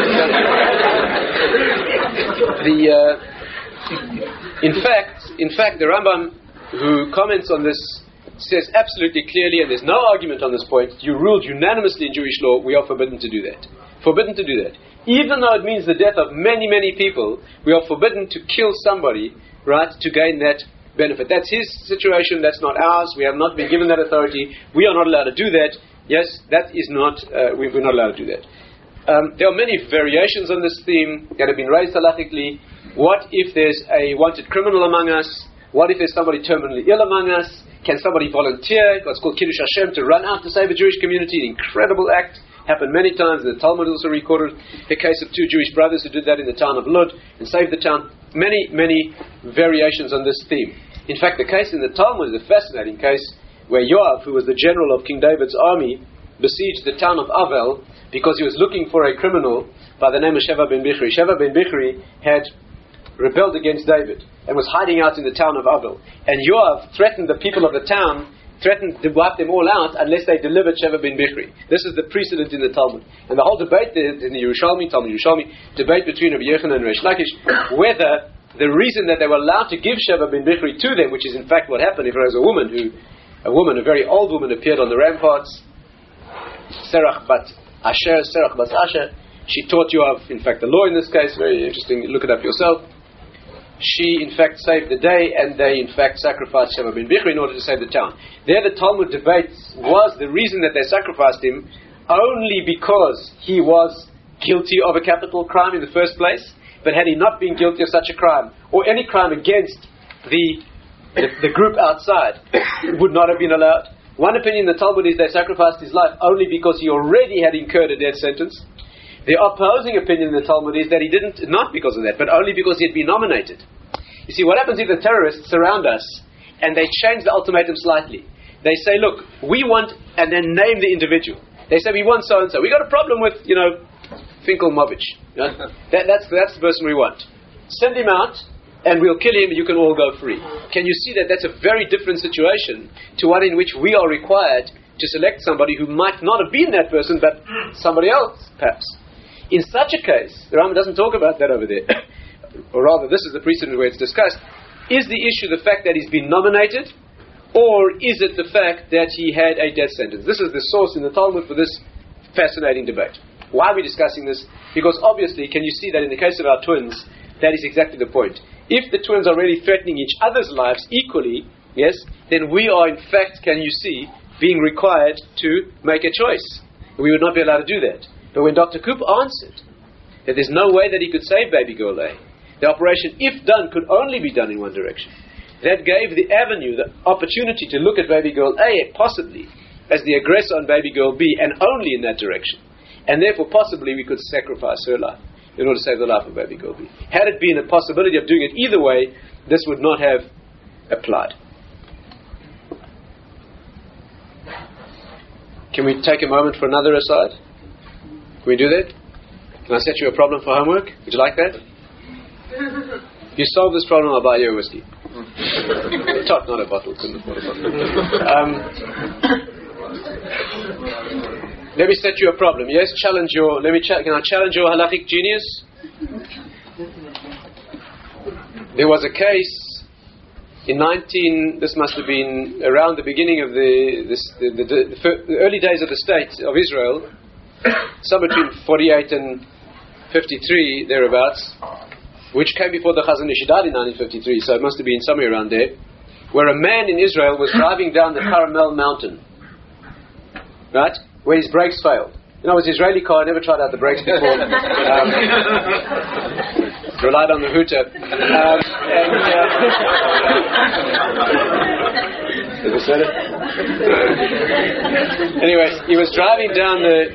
the, uh, in fact, in fact, the Rambam, who comments on this, says absolutely clearly, and there's no argument on this point, you ruled unanimously in Jewish law, we are forbidden to do that. Forbidden to do that. Even though it means the death of many, many people, we are forbidden to kill somebody, right, to gain that benefit. That's his situation, that's not ours. We have not been given that authority. We are not allowed to do that. Yes, that is not, uh, we, we're not allowed to do that. Um, there are many variations on this theme that have been raised halachically. What if there's a wanted criminal among us? What if there's somebody terminally ill among us? Can somebody volunteer, what's called Kiddush Hashem, to run out to save a Jewish community? An incredible act. Happened many times. The Talmud also recorded the case of two Jewish brothers who did that in the town of Lud and saved the town. Many, many variations on this theme. In fact, the case in the Talmud is a fascinating case where Yoav, who was the general of King David's army, besieged the town of Avel because he was looking for a criminal by the name of Sheva ben Bichri. Sheva ben Bichri had rebelled against David and was hiding out in the town of Avel. And Yoav threatened the people of the town, threatened to wipe them all out unless they delivered Sheva ben Bichri. This is the precedent in the Talmud. And the whole debate there in the Yerushalmi, Talmud Yerushalmi, debate between Rabbi Yochanan and Reish Lakish, whether the reason that they were allowed to give Sheva ben Bichri to them, which is in fact what happened, if there was a woman who, a woman, a very old woman appeared on the ramparts, Serach bat Asher, Serach bat Asher, she taught you of, in fact, the law in this case, very interesting, look it up yourself. she in fact saved the day, and they in fact sacrificed Sheva ben Bichri in order to save the town. There the Talmud debates, was the reason that they sacrificed him only because he was guilty of a capital crime in the first place, but had he not been guilty of such a crime, or any crime against the the, the group outside, would not have been allowed. One opinion in the Talmud is they sacrificed his life only because he already had incurred a death sentence. The opposing opinion in the Talmud is that he didn't, not because of that, but only because he had been nominated. You see, what happens if the terrorists surround us and they change the ultimatum slightly? They say, look, we want, and then name the individual. They say, we want so-and-so. We got a problem with, you know, Finkelmovich. You know? that, that's, that's the person we want. Send him out, and we'll kill him, and you can all go free. Can you see that that's a very different situation to one in which we are required to select somebody who might not have been that person, but somebody else, perhaps. In such a case, the Rambam doesn't talk about that over there, or rather, this is the precedent where it's discussed. Is the issue the fact that he's been nominated, or is it the fact that he had a death sentence? This is the source in the Talmud for this fascinating debate. Why are we discussing this? Because obviously, can you see that in the case of our twins, that is exactly the point. If the twins are really threatening each other's lives equally, yes, then we are in fact, can you see, being required to make a choice. We would not be allowed to do that. But when Doctor Koop answered that there's no way that he could save baby girl A, the operation, if done, could only be done in one direction. That gave the avenue, the opportunity to look at baby girl A possibly as the aggressor on baby girl B, and only in that direction. And therefore possibly we could sacrifice her life in order to save the life of baby girl B. Had it been a possibility of doing it either way, this would not have applied. Can we take a moment for another aside? Can we do that? Can I set you a problem for homework? Would you like that? If you solve this problem, I'll buy you a whiskey. Top, not a bottle. Couldn't afford a bottle. Um, let me set you a problem. Yes, challenge your. Let me. Cha- can I challenge your halachic genius? There was a case in nineteen. This must have been around the beginning of the this, the, the, the, the early days of the state of Israel, somewhere between forty-eight and fifty-three thereabouts, which came before the Chazon Ish. He died in nineteen fifty-three, so it must have been somewhere around there, where a man in Israel was driving down the Carmel mountain, right, where his brakes failed. You know, it was an Israeli car, never tried out the brakes before. Um, relied on the hooter. Um, and, uh, Did I say it? Anyways, he was driving down the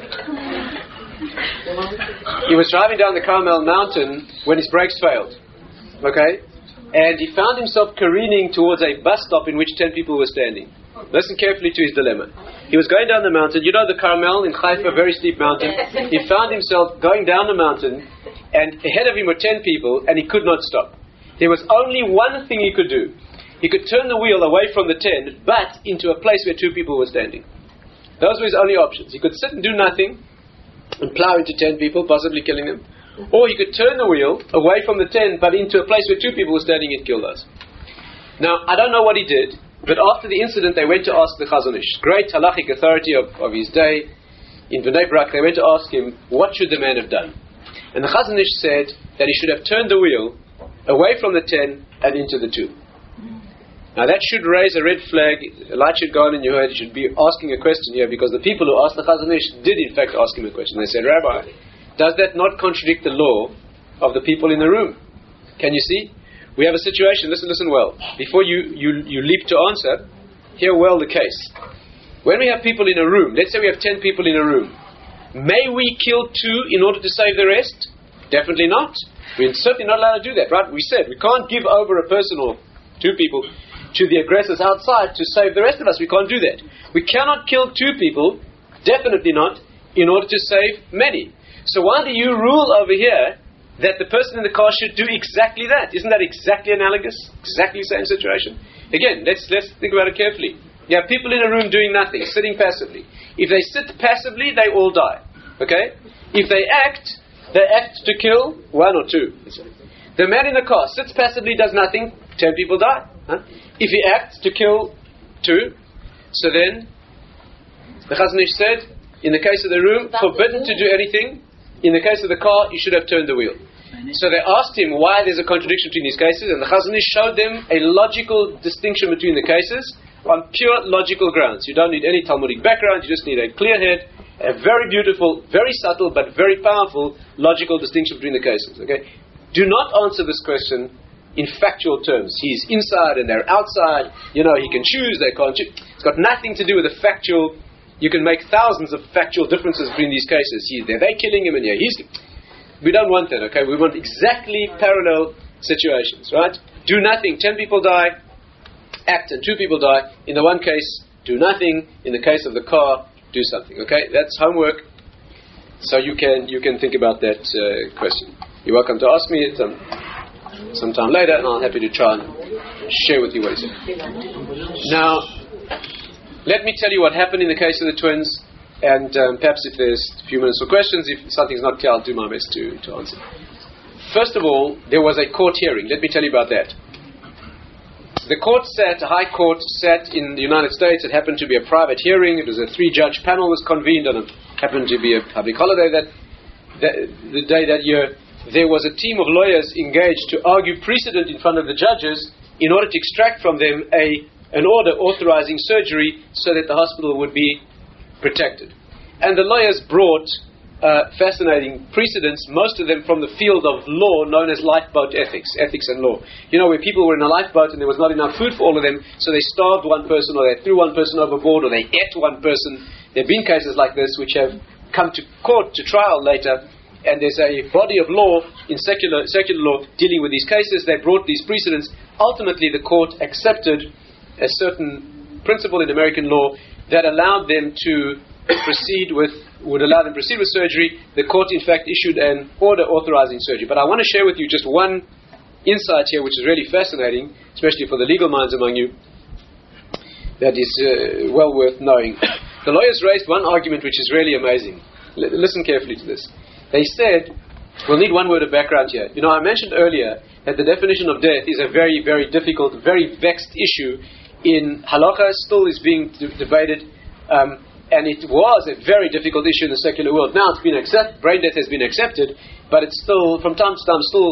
He was driving down the Carmel mountain when his brakes failed. Okay? And he found himself careening towards a bus stop in which ten people were standing. Listen carefully to his dilemma. He was going down the mountain. You know the Carmel in Haifa, very steep mountain. He found himself going down the mountain, and ahead of him were ten people, and he could not stop. There was only one thing he could do. He could turn the wheel away from the ten, but into a place where two people were standing. Those were his only options. He could sit and do nothing, and plow into ten people, possibly killing them. Or he could turn the wheel away from the ten, but into a place where two people were standing and kill those. Now, I don't know what he did, but after the incident, they went to ask the Chazon Ish, great halachic authority of, of his day, in Bnei Brak. They went to ask him, what should the man have done? And the Chazon Ish said that he should have turned the wheel away from the ten and into the two. Now that should raise a red flag, a light should go on in your head. You should be asking a question here, because the people who asked the Chazon Ish did in fact ask him a question. They said, Rabbi, does that not contradict the law of the people in the room? Can you see? We have a situation, listen, listen well. Before you, you, you leap to answer, hear well the case. When we have people in a room, let's say we have ten people in a room, may we kill two in order to save the rest? Definitely not. We're certainly not allowed to do that, right? We said we can't give over a person or two people to the aggressors outside to save the rest of us. We can't do that. We cannot kill two people, definitely not, in order to save many. So why do you rule over here that the person in the car should do exactly that? Isn't that exactly analogous? Exactly the same situation? Again, let's let's think about it carefully. You have people in a room doing nothing, sitting passively. If they sit passively, they all die. Okay? If they act, they act to kill one or two. The man in the car sits passively, does nothing, ten people die. Huh? If he acts to kill two, so then the Chazon Ish said, in the case of the room, forbidden to do anything. In the case of the car, you should have turned the wheel. So they asked him why there's a contradiction between these cases, and the Chazon Ish showed them a logical distinction between the cases on pure logical grounds. You don't need any Talmudic background, you just need a clear head, a very beautiful, very subtle, but very powerful logical distinction between the cases. Okay? Do not answer this question in factual terms. He's inside and they're outside. You know, he can choose, they can't choose. It's got nothing to do with the factual. You can make thousands of factual differences between these cases. He, they're, they're killing him and yeah, he's... We don't want that, okay? We want exactly parallel situations, right? Do nothing. Ten people die, act, and two people die. In the one case, do nothing. In the case of the car, do something, okay? That's homework. So you can you can think about that uh, question. You're welcome to ask me it um, sometime later, and I'm happy to try and share with you what he said. Now, let me tell you what happened in the case of the twins. And um, perhaps if there's a few minutes for questions, if something's not clear, I'll do my best to, to answer. First of all, there was a court hearing. Let me tell you about that. The court sat, a high court sat in the United States. It happened to be a private hearing. It was a three-judge panel was convened, and it happened to be a public holiday that, that the day that year. There was a team of lawyers engaged to argue precedent in front of the judges in order to extract from them a an order authorizing surgery so that the hospital would be protected. And the lawyers brought uh, fascinating precedents, most of them from the field of law known as lifeboat ethics, ethics and law. You know, where people were in a lifeboat and there was not enough food for all of them, so they starved one person, or they threw one person overboard, or they ate one person. There have been cases like this which have come to court, to trial later, and there's a body of law in secular, secular law dealing with these cases. They brought these precedents. Ultimately, the court accepted a certain principle in American law that allowed them to proceed with, would allow them to proceed with surgery. The court, in fact, issued an order authorizing surgery. But I want to share with you just one insight here, which is really fascinating, especially for the legal minds among you, that is uh, well worth knowing. The lawyers raised one argument which is really amazing. L- listen carefully to this. They said, we'll need one word of background here. You know, I mentioned earlier that the definition of death is a very, very difficult, very vexed issue in halakha, still is being d- debated, um, and it was a very difficult issue in the secular world. Now it's been accepted, brain death has been accepted, but it's still, from time to time, still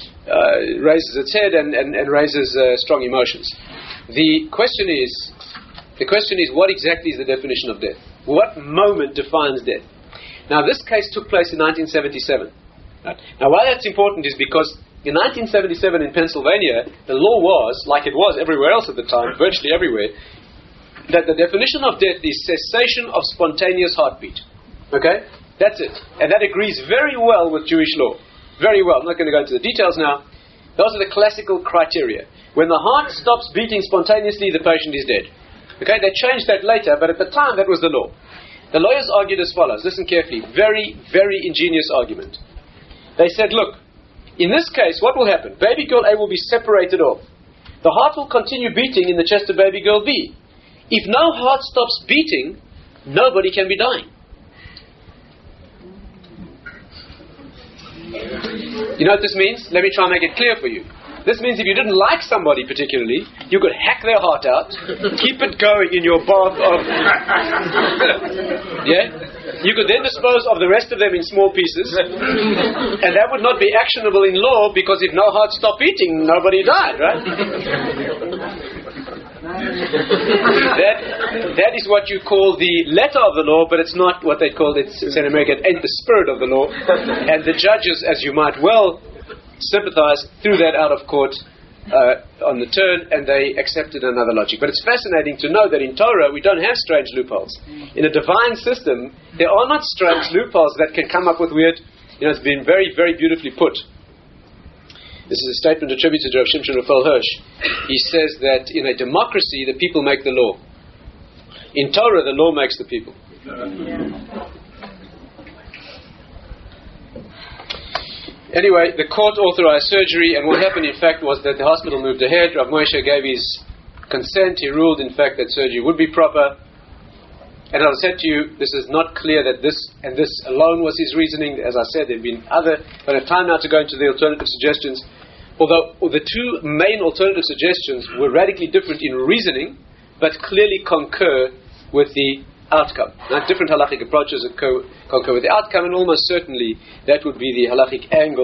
uh, raises its head and, and, and raises uh, strong emotions. The question is, the question is, what exactly is the definition of death? What moment defines death? Now this case took place in nineteen seventy-seven. Right? Now why that's important is because in nineteen seventy-seven in Pennsylvania, the law was, like it was everywhere else at the time, virtually everywhere, that the definition of death is cessation of spontaneous heartbeat. Okay? That's it. And that agrees very well with Jewish law. Very well. I'm not going to go into the details now. Those are the classical criteria. When the heart stops beating spontaneously, the patient is dead. Okay? They changed that later, but at the time, that was the law. The lawyers argued as follows. Listen carefully. Very, very ingenious argument. They said, look, in this case, what will happen? Baby girl A will be separated off. The heart will continue beating in the chest of baby girl B. If no heart stops beating, nobody can be dying. You know what this means? Let me try and make it clear for you. This means if you didn't like somebody particularly, you could hack their heart out, keep it going in your bath of... yeah? You could then dispose of the rest of them in small pieces, and that would not be actionable in law, because if no heart stopped beating, nobody died, right? that, that is what you call the letter of the law, but it's not what they call it, it's in America, it ain't the spirit of the law. And the judges, as you might well sympathize, threw that out of court uh, on the turn, and they accepted another logic. But it's fascinating to know that in Torah we don't have strange loopholes. In a divine system, there are not strange loopholes that can come up with weird. You know, it's been very, very beautifully put. This is a statement attributed to Rav Shimshon Raphael Hirsch. He says that in a democracy, the people make the law. In Torah, the law makes the people. Yeah. Anyway, the court authorized surgery, and what happened, in fact, was that the hospital moved ahead. Rav Moshe gave his consent. He ruled, in fact, that surgery would be proper. And as I said to you, this is not clear that this and this alone was his reasoning. As I said, there have been other. I don't have time now to go into the alternative suggestions. Although the two main alternative suggestions were radically different in reasoning, but clearly concur with the outcome. Now, different halachic approaches concur with the outcome, and almost certainly that would be the halachic angle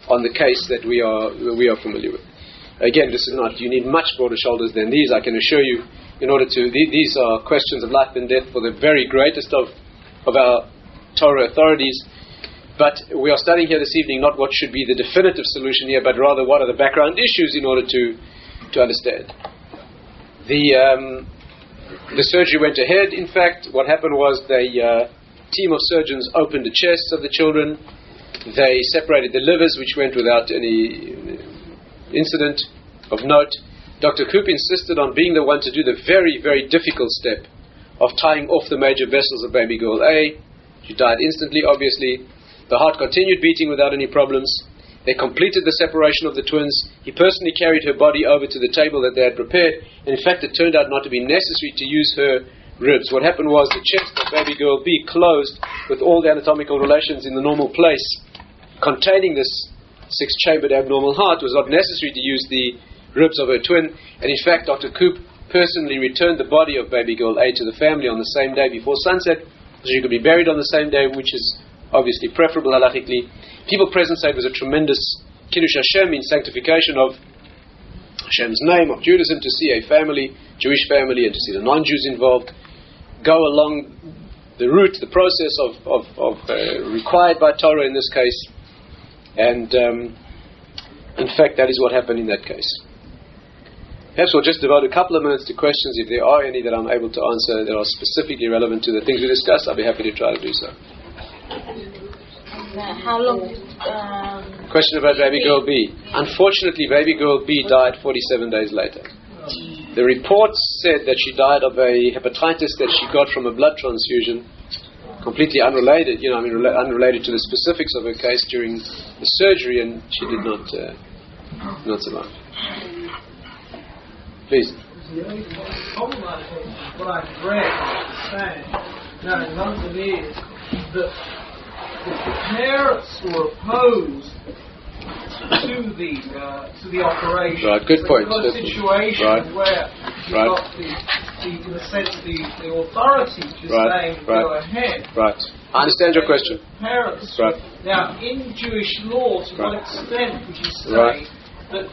on the case that we are we are familiar with. Again, this is not, you need much broader shoulders than these, I can assure you, in order to, th- these are questions of life and death for the very greatest of, of our Torah authorities. But we are studying here this evening not what should be the definitive solution here, but rather what are the background issues in order to, to understand. The, um, the surgery went ahead, in fact. What happened was the uh, team of surgeons opened the chests of the children. They separated the livers, which went without any incident of note. Doctor Koop insisted on being the one to do the very, very difficult step of tying off the major vessels of baby girl A. She died instantly, obviously. The heart continued beating without any problems. They completed the separation of the twins. He personally carried her body over to the table that they had prepared, and in fact it turned out not to be necessary to use her ribs. What happened was the chest of baby girl B closed with all the anatomical relations in the normal place containing this six-chambered abnormal heart. It was not necessary to use the ribs of her twin, and in fact Doctor Koop personally returned the body of baby girl A to the family on the same day before sunset, so she could be buried on the same day, which is obviously preferable halachically. People present say it was a tremendous Kiddush Hashem, in sanctification of Hashem's name, of Judaism, to see a family, Jewish family, and to see the non-Jews involved go along the route, the process of, of, of uh, required by Torah in this case. And um, in fact, that is what happened in that case. Perhaps we'll just devote a couple of minutes to questions, if there are any that I'm able to answer that are specifically relevant to the things we discussed. I'll be happy to try to do so. Uh, how long? Um, Question about baby girl B. Unfortunately, baby girl B died forty-seven days later. The reports said that she died of a hepatitis that she got from a blood transfusion. Completely unrelated, you know, I mean, rela- unrelated to the specifics of her case during the surgery, and she did not, uh, not survive. Please. The only problem I think, what I've read, saying, now in London is that the parents were opposed to the uh, to the operation. Right, good so point. You've got a situation right. where you've right. got the, the, in a sense, the, the authority just right. saying right. go ahead. Right. I understand your question. Parents. Right. Now, in Jewish law, to right. what extent would you say right. that,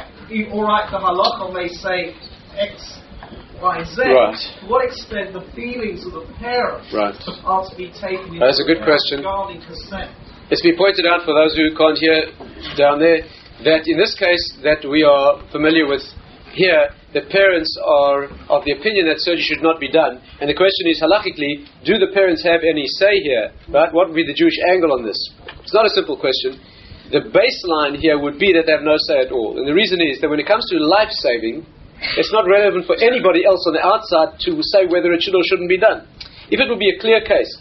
all right, the halacha may say X, Y, Z. Right. To what extent the feelings of the parents right. are to be taken into That's a good account question. regarding consent? It's been pointed out for those who can't hear down there that in this case that we are familiar with here, the parents are of the opinion that surgery should not be done. And the question is, halachically, do the parents have any say here? Right? What would be the Jewish angle on this? It's not a simple question. The baseline here would be that they have no say at all. And the reason is that when it comes to life-saving, it's not relevant for anybody else on the outside to say whether it should or shouldn't be done. If it would be a clear case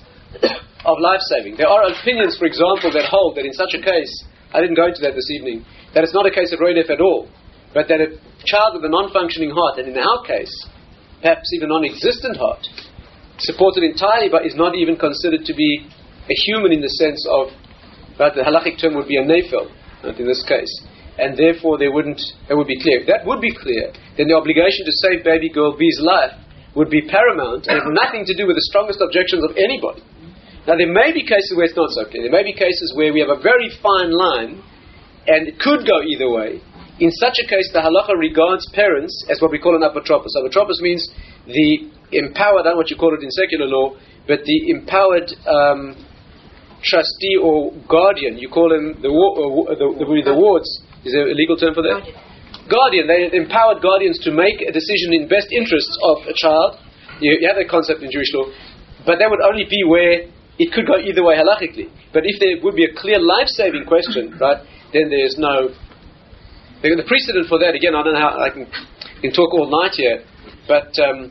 of life-saving, there are opinions, for example, that hold that in such a case, I didn't go into that this evening, that it's not a case of roidef at all, but that a child with a non-functioning heart, and in our case, perhaps even non-existent heart, supported entirely but is not even considered to be a human in the sense of, right, the halachic term would be a nefel, right, in this case. And therefore they wouldn't, that would be clear. If that would be clear, then the obligation to save baby girl B's life would be paramount and have nothing to do with the strongest objections of anybody. Now there may be cases where it's not so clear. There may be cases where we have a very fine line and it could go either way. In such a case, the halacha regards parents as what we call an apotropos. Apotropos means the empowered, I don't know what you call it in secular law, but the empowered um, trustee or guardian. You call them the, uh, the, the, the wards. Is there a legal term for that? Guardian. They empowered guardians to make a decision in best interests of a child. You, you have that concept in Jewish law. But that would only be where it could go either way halachically. But if there would be a clear life-saving question, right, then there's no... The precedent for that, again, I don't know how I can, can talk all night here, but um,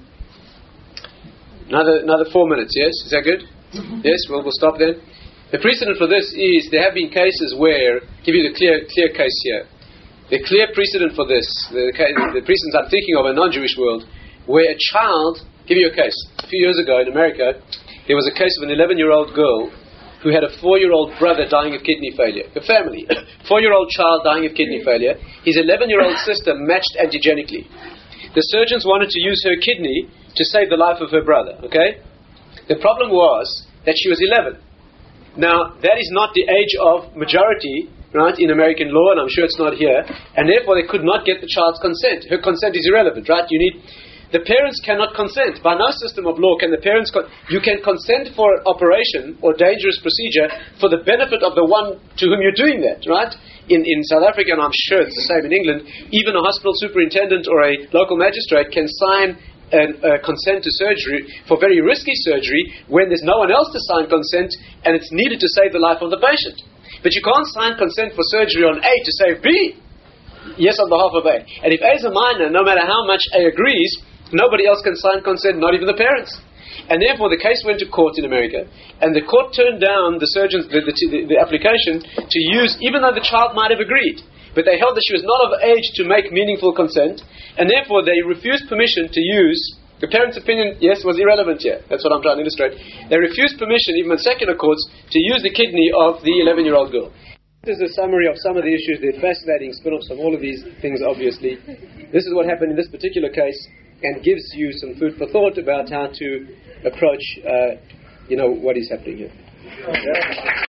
another another four minutes, yes? Is that good? Yes, well, we'll stop then. The precedent for this is there have been cases where, give you the clear clear case here, the clear precedent for this, the, the precedents I'm thinking of in a non-Jewish world, where a child, give you a case, a few years ago in America, there was a case of an eleven-year-old girl who had a four-year-old brother dying of kidney failure. A family, four-year-old child dying of kidney failure. His eleven-year-old sister matched antigenically. The surgeons wanted to use her kidney to save the life of her brother, okay? The problem was that she was eleven. Now, that is not the age of majority right, in American law, and I'm sure it's not here, and therefore they could not get the child's consent. Her consent is irrelevant, right? You need, the parents cannot consent. By no system of law can the parents, con- you can consent for an operation or dangerous procedure for the benefit of the one to whom you're doing that, right? In, in South Africa, and I'm sure it's the same in England, even a hospital superintendent or a local magistrate can sign an, a consent to surgery for very risky surgery when there's no one else to sign consent and it's needed to save the life of the patient. But you can't sign consent for surgery on A to save B. Yes, on behalf of A. And if A is a minor, no matter how much A agrees, nobody else can sign consent, not even the parents. And therefore the case went to court in America, and the court turned down the surgeon's the, the, the, the application to use, even though the child might have agreed, but they held that she was not of age to make meaningful consent, and therefore they refused permission to use, the parents' opinion, yes, was irrelevant here. That's what I'm trying to illustrate. They refused permission, even in secular courts, to use the kidney of the eleven-year-old girl. This is a summary of some of the issues, the fascinating spin-offs of all of these things, obviously. This is what happened in this particular case, and gives you some food for thought about how to approach, uh, you know, what is happening here.